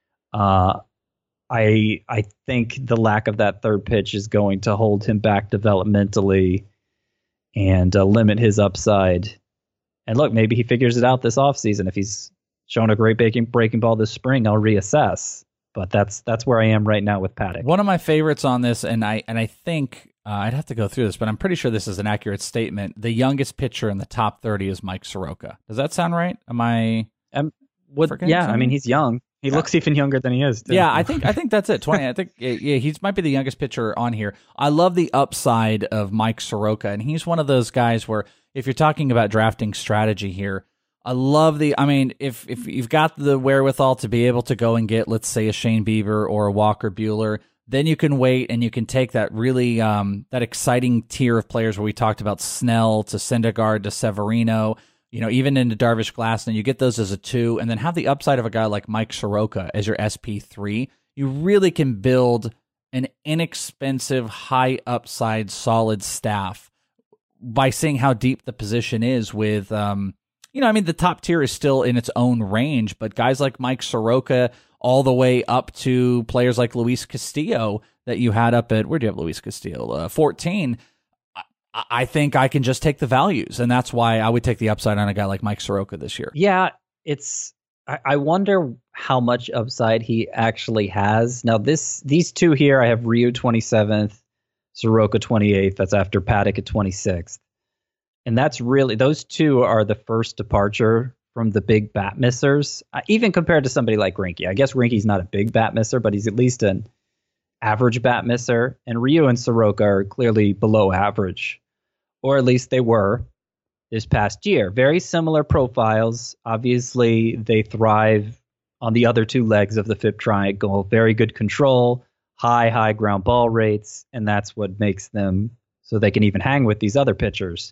I think the lack of that third pitch is going to hold him back developmentally and limit his upside. And look, maybe he figures it out this offseason. If he's shown a great breaking ball this spring, I'll reassess. But that's where I am right now with Paddock. One of my favorites on this, and I think I'd have to go through this, but I'm pretty sure this is an accurate statement. The youngest pitcher in the top 30 is Mike Soroka. Does that sound right? Am I? Yeah, I mean, he's young. He looks even younger than he is, too. Yeah, I think that's it. 20. I think he might be the youngest pitcher on here. I love the upside of Mike Soroka, and he's one of those guys where if you're talking about drafting strategy here, I love if you've got the wherewithal to be able to go and get, let's say, a Shane Bieber or a Walker Buehler, then you can wait and you can take that really that exciting tier of players where we talked about Snell to Syndergaard to Severino, even into Darvish Glasnow, you get those as a 2, and then have the upside of a guy like Mike Soroka as your SP3. You really can build an inexpensive, high upside, solid staff by seeing how deep the position is with, the top tier is still in its own range, but guys like Mike Soroka all the way up to players like Luis Castillo that you had up at, where do you have Luis Castillo? 14. I think I can just take the values, and that's why I would take the upside on a guy like Mike Soroka this year. Yeah, I wonder how much upside he actually has. Now, these two here, I have Ryu 27th, Soroka 28th. That's after Paddock at 26th. And that's really, those two are the first departure from the big bat missers, even compared to somebody like Greinke. I guess Greinke's not a big bat misser, but he's at least an average bat misser. And Ryu and Soroka are clearly below average, or at least they were this past year. Very similar profiles. Obviously, they thrive on the other two legs of the FIP triangle. Very good control, high ground ball rates, and that's what makes them so they can even hang with these other pitchers.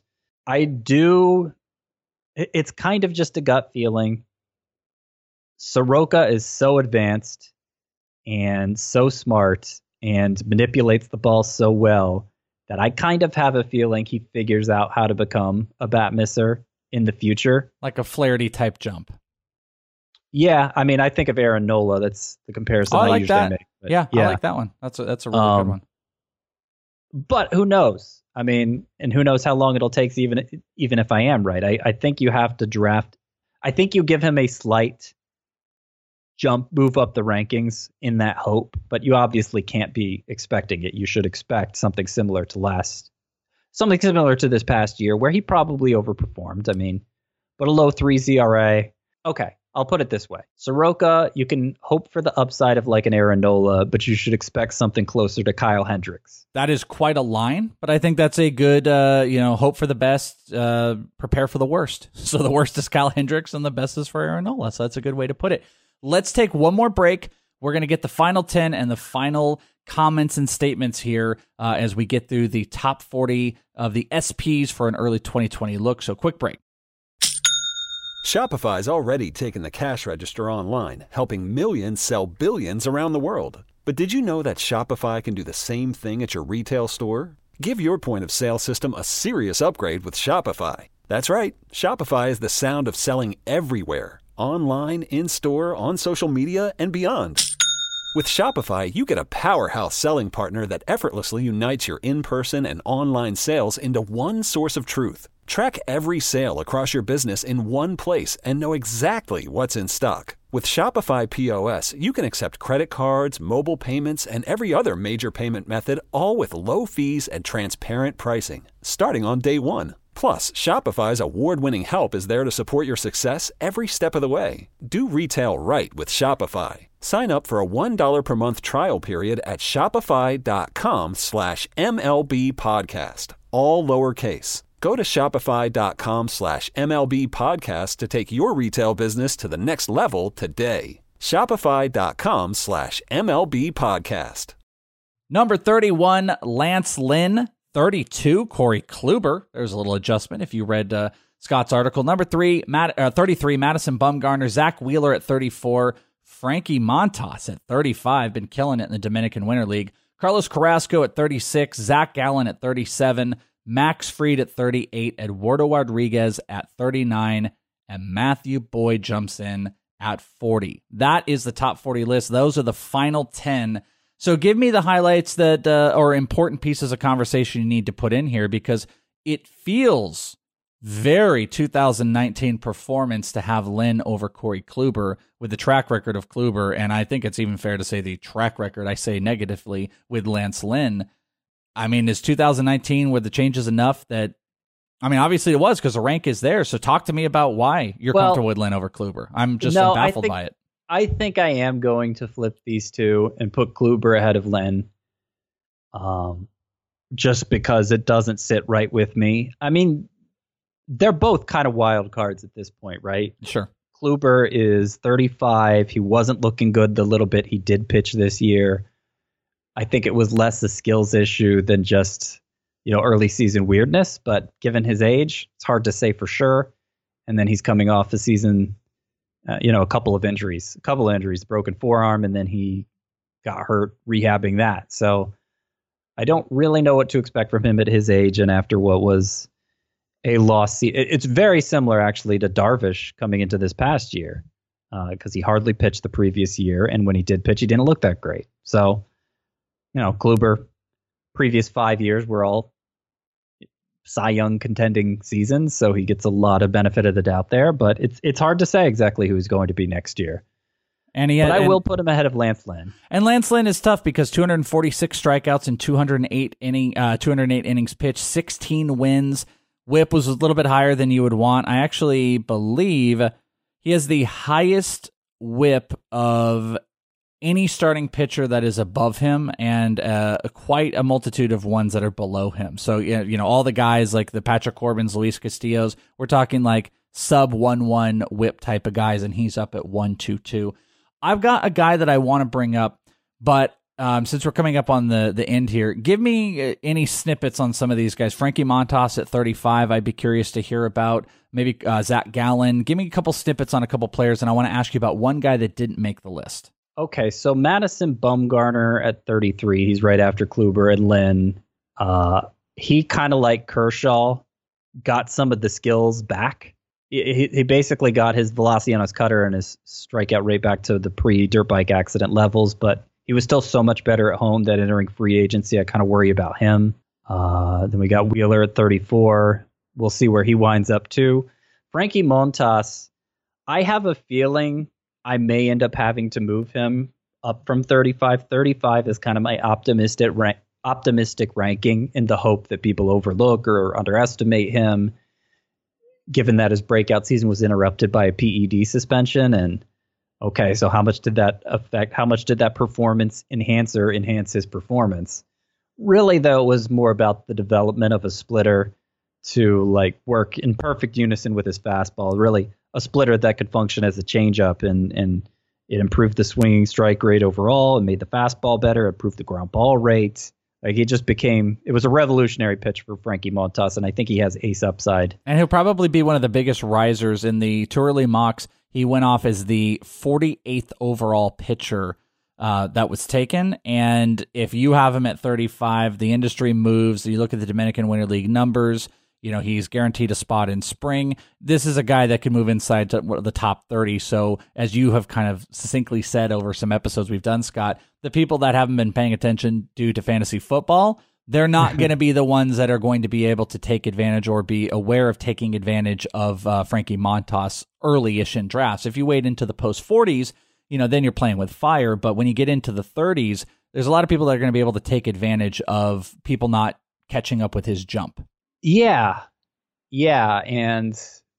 It's kind of just a gut feeling. Soroka is so advanced and so smart and manipulates the ball so well that I kind of have a feeling he figures out how to become a bat misser in the future. Like a Flaherty type jump. Yeah, I mean, I think of Aaron Nola. That's the comparison I usually make. But yeah, I like that one. That's a really good one. But who knows? I mean, and who knows how long it'll take, even if I am right. I think you have to draft. I think you give him a slight move up the rankings in that hope, but you obviously can't be expecting it. You should expect something similar to this past year, where he probably overperformed. I mean, but a low 3 ZRA. Okay, I'll put it this way. Soroka, you can hope for the upside of like an Aaron Nola, but you should expect something closer to Kyle Hendricks. That is quite a line, but I think that's a good, hope for the best, prepare for the worst. So the worst is Kyle Hendricks and the best is for Aaron Nola. So that's a good way to put it. Let's take one more break. We're going to get the final 10 and the final comments and statements here as we get through the top 40 of the SPs for an early 2020 look. So quick break. Shopify's already taken the cash register online, helping millions sell billions around the world. But did you know that Shopify can do the same thing at your retail store? Give your point of sale system a serious upgrade with Shopify. That's right. Shopify is the sound of selling everywhere. Online, in-store, on social media, and beyond. With Shopify, you get a powerhouse selling partner that effortlessly unites your in-person and online sales into one source of truth. Track every sale across your business in one place and know exactly what's in stock. With Shopify POS, you can accept credit cards, mobile payments, and every other major payment method, all with low fees and transparent pricing, starting on day one. Plus, Shopify's award-winning help is there to support your success every step of the way. Do retail right with Shopify. Sign up for a $1 per month trial period at shopify.com/MLB podcast, all lowercase. Go to shopify.com/MLB podcast to take your retail business to the next level today. Shopify.com/MLB podcast. Number 31, Lance Lynn. 32, Corey Kluber. There's a little adjustment if you read Scott's article. Number 33, Madison Bumgarner. Zach Wheeler at 34. Frankie Montas at 35. Been killing it in the Dominican Winter League. Carlos Carrasco at 36. Zach Gallen at 37. Max Fried at 38. Eduardo Rodriguez at 39. And Matthew Boyd jumps in at 40. That is the top 40 list. Those are the final 10. So give me the highlights that or important pieces of conversation you need to put in here, because it feels very 2019 performance to have Lynn over Corey Kluber with the track record of Kluber, and I think it's even fair to say the track record, I say negatively, with Lance Lynn. I mean, is 2019 with the changes enough that, I mean, obviously it was because the rank is there, so talk to me about why you're comfortable with Lynn over Kluber. I'm just baffled by it. I think I am going to flip these two and put Kluber ahead of Lynn, just because it doesn't sit right with me. I mean, they're both kind of wild cards at this point, right? Sure. Kluber is 35. He wasn't looking good the little bit he did pitch this year. I think it was less a skills issue than just, early season weirdness. But given his age, it's hard to say for sure. And then he's coming off a season, a couple of injuries, broken forearm, and then he got hurt rehabbing that. So I don't really know what to expect from him at his age and after what was a lost season. It's very similar, actually, to Darvish coming into this past year, because he hardly pitched the previous year, and when he did pitch, he didn't look that great. So, Kluber, previous 5 years were all Cy Young contending seasons, so he gets a lot of benefit of the doubt there, but it's hard to say exactly who he's going to be next year. But I will put him ahead of Lance Lynn. And Lance Lynn is tough because 246 strikeouts in 208 innings pitched, 16 wins. WHIP was a little bit higher than you would want. I actually believe he has the highest WHIP of any starting pitcher that is above him, and quite a multitude of ones that are below him. So, all the guys like the Patrick Corbins, Luis Castillos, we're talking like sub 1-1 WHIP type of guys, and he's up at 1.22. I've got a guy that I want to bring up, but since we're coming up on the end here, give me any snippets on some of these guys. Frankie Montas at 35, I'd be curious to hear about. Maybe Zach Gallen. Give me a couple snippets on a couple players, and I want to ask you about one guy that didn't make the list. Okay, so Madison Bumgarner at 33, he's right after Kluber and Lynn. He kind of like Kershaw got some of the skills back. He basically got his velocity on his cutter and his strikeout rate back to the pre-dirt bike accident levels, but he was still so much better at home that entering free agency, I kind of worry about him. Then we got Wheeler at 34. We'll see where he winds up too. Frankie Montas, I have a feeling I may end up having to move him up from 35. 35 is kind of my optimistic ranking in the hope that people overlook or underestimate him, given that his breakout season was interrupted by a PED suspension. And okay, so how much did that affect? How much did that performance enhancer enhance his performance? Really, though, it was more about the development of a splitter to like work in perfect unison with his fastball. Really, a splitter that could function as a changeup, and it improved the swinging strike rate overall and made the fastball better, improved the ground ball rate. Like it was a revolutionary pitch for Frankie Montas, and I think he has ace upside. And he'll probably be one of the biggest risers in the Tourly mocks. He went off as the 48th overall pitcher that was taken. And if you have him at 35, the industry moves. You look at the Dominican Winter League numbers. He's guaranteed a spot in spring. This is a guy that can move inside to the top 30. So as you have kind of succinctly said over some episodes we've done, Scott, the people that haven't been paying attention due to fantasy football, they're not going to be the ones that are going to be able to take advantage or be aware of taking advantage of Frankie Montas early-ish in drafts. If you wait into the post-40s, then you're playing with fire. But when you get into the 30s, there's a lot of people that are going to be able to take advantage of people not catching up with his jump. Yeah. And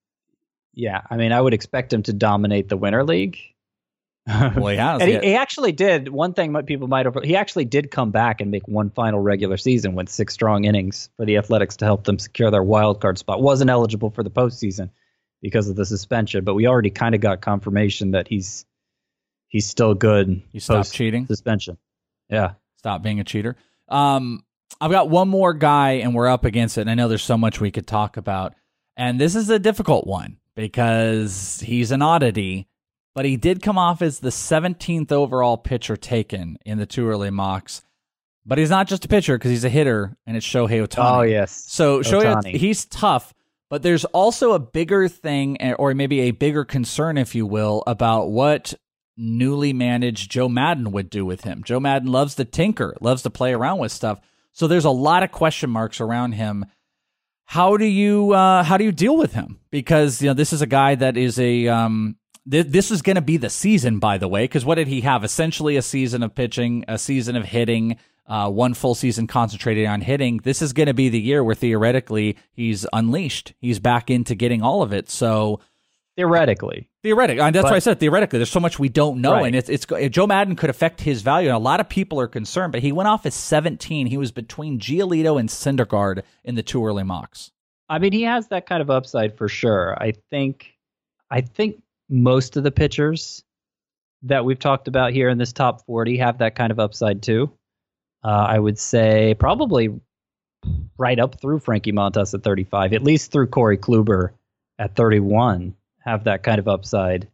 I mean, I would expect him to dominate the Winter League. Well, he has. And he actually did. One thing people might over. He actually did come back and make one final regular season with 6 strong innings for the Athletics to help them secure their wild card spot. Wasn't eligible for the postseason because of the suspension, but we already kind of got confirmation that he's still good. He stopped cheating. Suspension. Yeah. Stop being a cheater. I've got one more guy, and we're up against it, and I know there's so much we could talk about. And this is a difficult one because he's an oddity, but he did come off as the 17th overall pitcher taken in the too early mocks. But he's not just a pitcher because he's a hitter, and it's Shohei Ohtani. Oh, yes. So Shohei, he's tough, but there's also a bigger thing, or maybe a bigger concern, if you will, about what newly managed Joe Maddon would do with him. Joe Maddon loves to tinker, loves to play around with stuff. So there's a lot of question marks around him. How do you deal with him? Because this is a guy that is this is going to be the season, by the way. Because what did he have? Essentially a season of pitching, a season of hitting, one full season concentrated on hitting. This is going to be the year where theoretically he's unleashed. He's back into getting all of it. So theoretically. That's why I said theoretically. There's so much we don't know, right. And it's Joe Maddon could affect his value, and a lot of people are concerned. But he went off as 17. He was between Giolito and Syndergaard in the too early mocks. I mean, he has that kind of upside for sure. I think most of the pitchers that we've talked about here in this top 40 have that kind of upside too. I would say probably right up through Frankie Montas at 35, at least through Corey Kluber at 31. Have that kind of upside.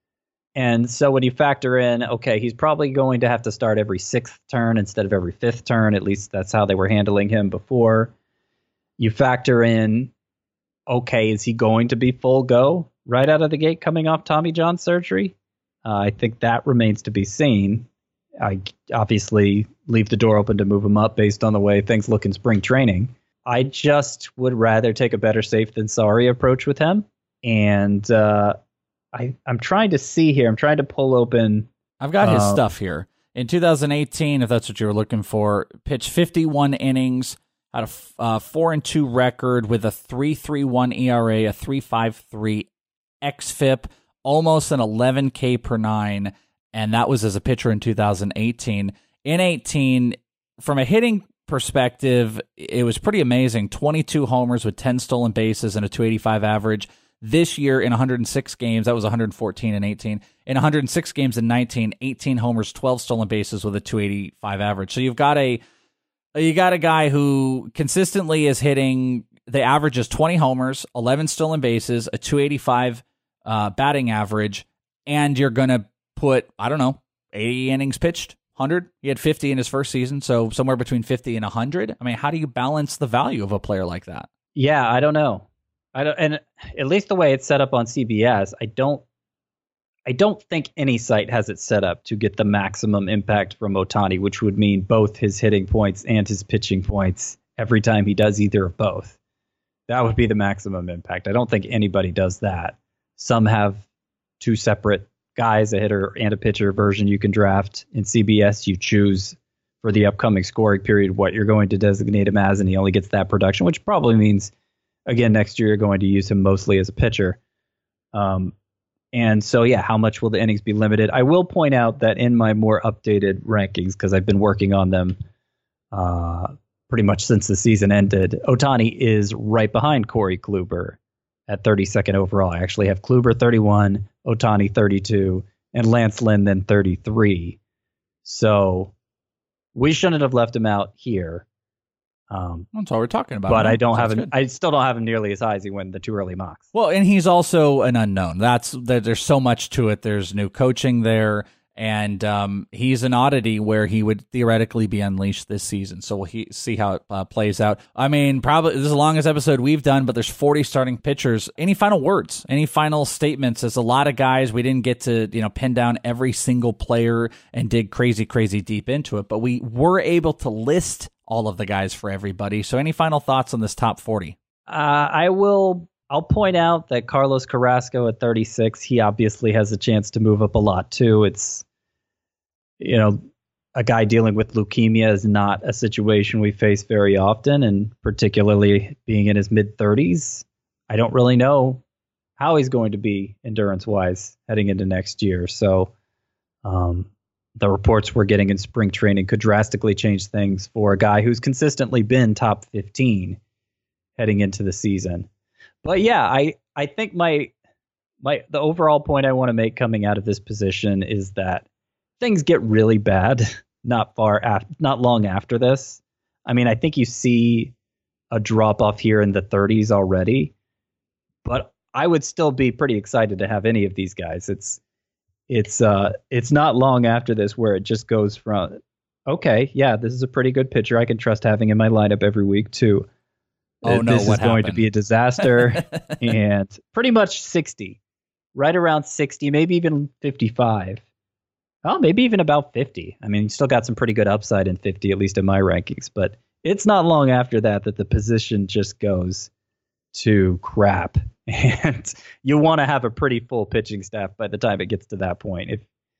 And so when you factor in, okay, he's probably going to have to start every 6th turn instead of every 5th turn. At least that's how they were handling him before. You factor in, okay, is he going to be full go right out of the gate coming off Tommy John surgery? I think that remains to be seen. I obviously leave the door open to move him up based on the way things look in spring training. I just would rather take a better safe than sorry approach with him. And I'm trying to see here. I'm trying to pull open. I've got his stuff here. In 2018, if that's what you were looking for, pitched 51 innings, had a 4-2 record with a 3.31 ERA, a 3.53 xFIP, almost an 11 K per 9, and that was as a pitcher in 2018. In 18, from a hitting perspective, it was pretty amazing. 22 homers with 10 stolen bases and a 285 average. This year in 106 games, that was 114 and 18. In 106 games in 19, 18 homers, 12 stolen bases with a 285 average. So you got a guy who consistently is hitting. The average is 20 homers, 11 stolen bases, a 285 batting average, and you're going to put, 80 innings pitched, 100. He had 50 in his first season, so somewhere between 50 and 100. I mean, how do you balance the value of a player like that? Yeah, I don't know. And at least the way it's set up on CBS, I don't think any site has it set up to get the maximum impact from Ohtani, which would mean both his hitting points and his pitching points every time he does either or both. That would be the maximum impact. I don't think anybody does that. Some have 2 separate guys, a hitter and a pitcher version you can draft. In CBS, you choose for the upcoming scoring period what you're going to designate him as, and he only gets that production, which probably means, again, next year you're going to use him mostly as a pitcher. And so, yeah, how much will the innings be limited? I will point out that in my more updated rankings, because I've been working on them pretty much since the season ended, Ohtani is right behind Corey Kluber at 32nd overall. I actually have Kluber 31, Ohtani 32, and Lance Lynn then 33. So we shouldn't have left him out here. That's all we're talking about. But man. I don't have him. Good. I still don't have him nearly as high as he went in the too early mocks. Well, and he's also an unknown. There's so much to it. There's new coaching there, And he's an oddity where he would theoretically be unleashed this season. So we'll see how it plays out. I mean, probably this is the longest episode we've done, but there's 40 starting pitchers. Any final words? Any final statements? There's a lot of guys. We didn't get to pin down every single player and dig crazy deep into it, but we were able to list all of the guys for everybody. So any final thoughts on this top 40? I'll point out that Carlos Carrasco at 36, he obviously has a chance to move up a lot too. It's, a guy dealing with leukemia is not a situation we face very often, and particularly being in his mid-30s, I don't really know how he's going to be endurance-wise heading into next year. So the reports we're getting in spring training could drastically change things for a guy who's consistently been top 15 heading into the season. But yeah, I think the overall point I want to make coming out of this position is that things get really bad not long after this. I mean, I think you see a drop off here in the 30s already, but I would still be pretty excited to have any of these guys. It's not long after this where it just goes from, okay, yeah, this is a pretty good pitcher I can trust having in my lineup every week too. Oh no, this is going to be a disaster. And pretty much 60, right around 60, maybe even 55. Oh, maybe even about 50. I mean, you still got some pretty good upside in 50, at least in my rankings. But it's not long after that the position just goes to crap. And you want to have a pretty full pitching staff by the time it gets to that point.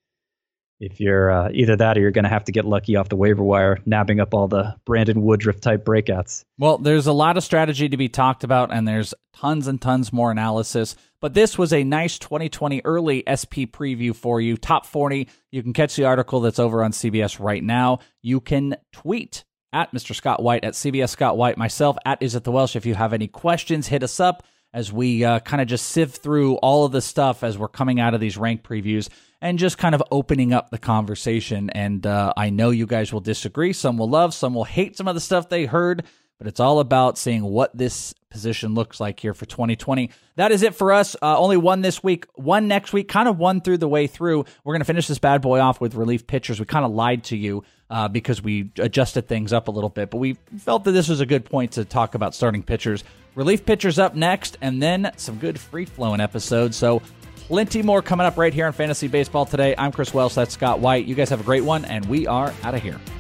If you're either that or you're going to have to get lucky off the waiver wire, nabbing up all the Brandon Woodruff type breakouts. Well, there's a lot of strategy to be talked about, and there's tons and tons more analysis. But this was a nice 2020 early SP preview for you. Top 40. You can catch the article that's over on CBS right now. You can tweet at Mr. Scott White, at CBS Scott White, myself at Is It The Welsh. If you have any questions, hit us up as we kind of just sift through all of the stuff as we're coming out of these rank previews and just kind of opening up the conversation. And I know you guys will disagree. Some will love, some will hate some of the stuff they heard, but it's all about seeing what this position looks like here for 2020. That is it for us. Only one this week, one next week, kind of one through the way through. We're going to finish this bad boy off with relief pitchers. We kind of lied to you because we adjusted things up a little bit, but we felt that this was a good point to talk about starting pitchers. Relief pitchers up next, and then some good free-flowing episodes. So plenty more coming up right here on Fantasy Baseball Today. I'm Chris Welsh. That's Scott White. You guys have a great one, and we are out of here.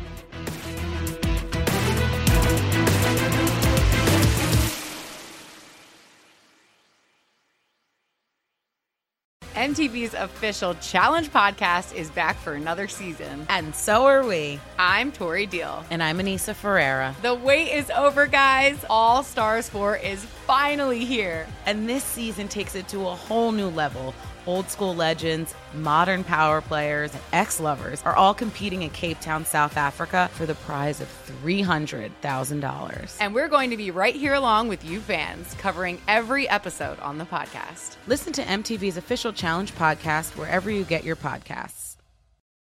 MTV's official Challenge podcast is back for another season. And so are we. I'm Tori Deal. And I'm Anissa Ferreira. The wait is over, guys. All Stars 4 is finally here. And this season takes it to a whole new level. Old school legends, modern power players, and ex-lovers are all competing in Cape Town, South Africa for the prize of $300,000. And we're going to be right here along with you fans, covering every episode on the podcast. Listen to MTV's official Challenge podcast wherever you get your podcasts.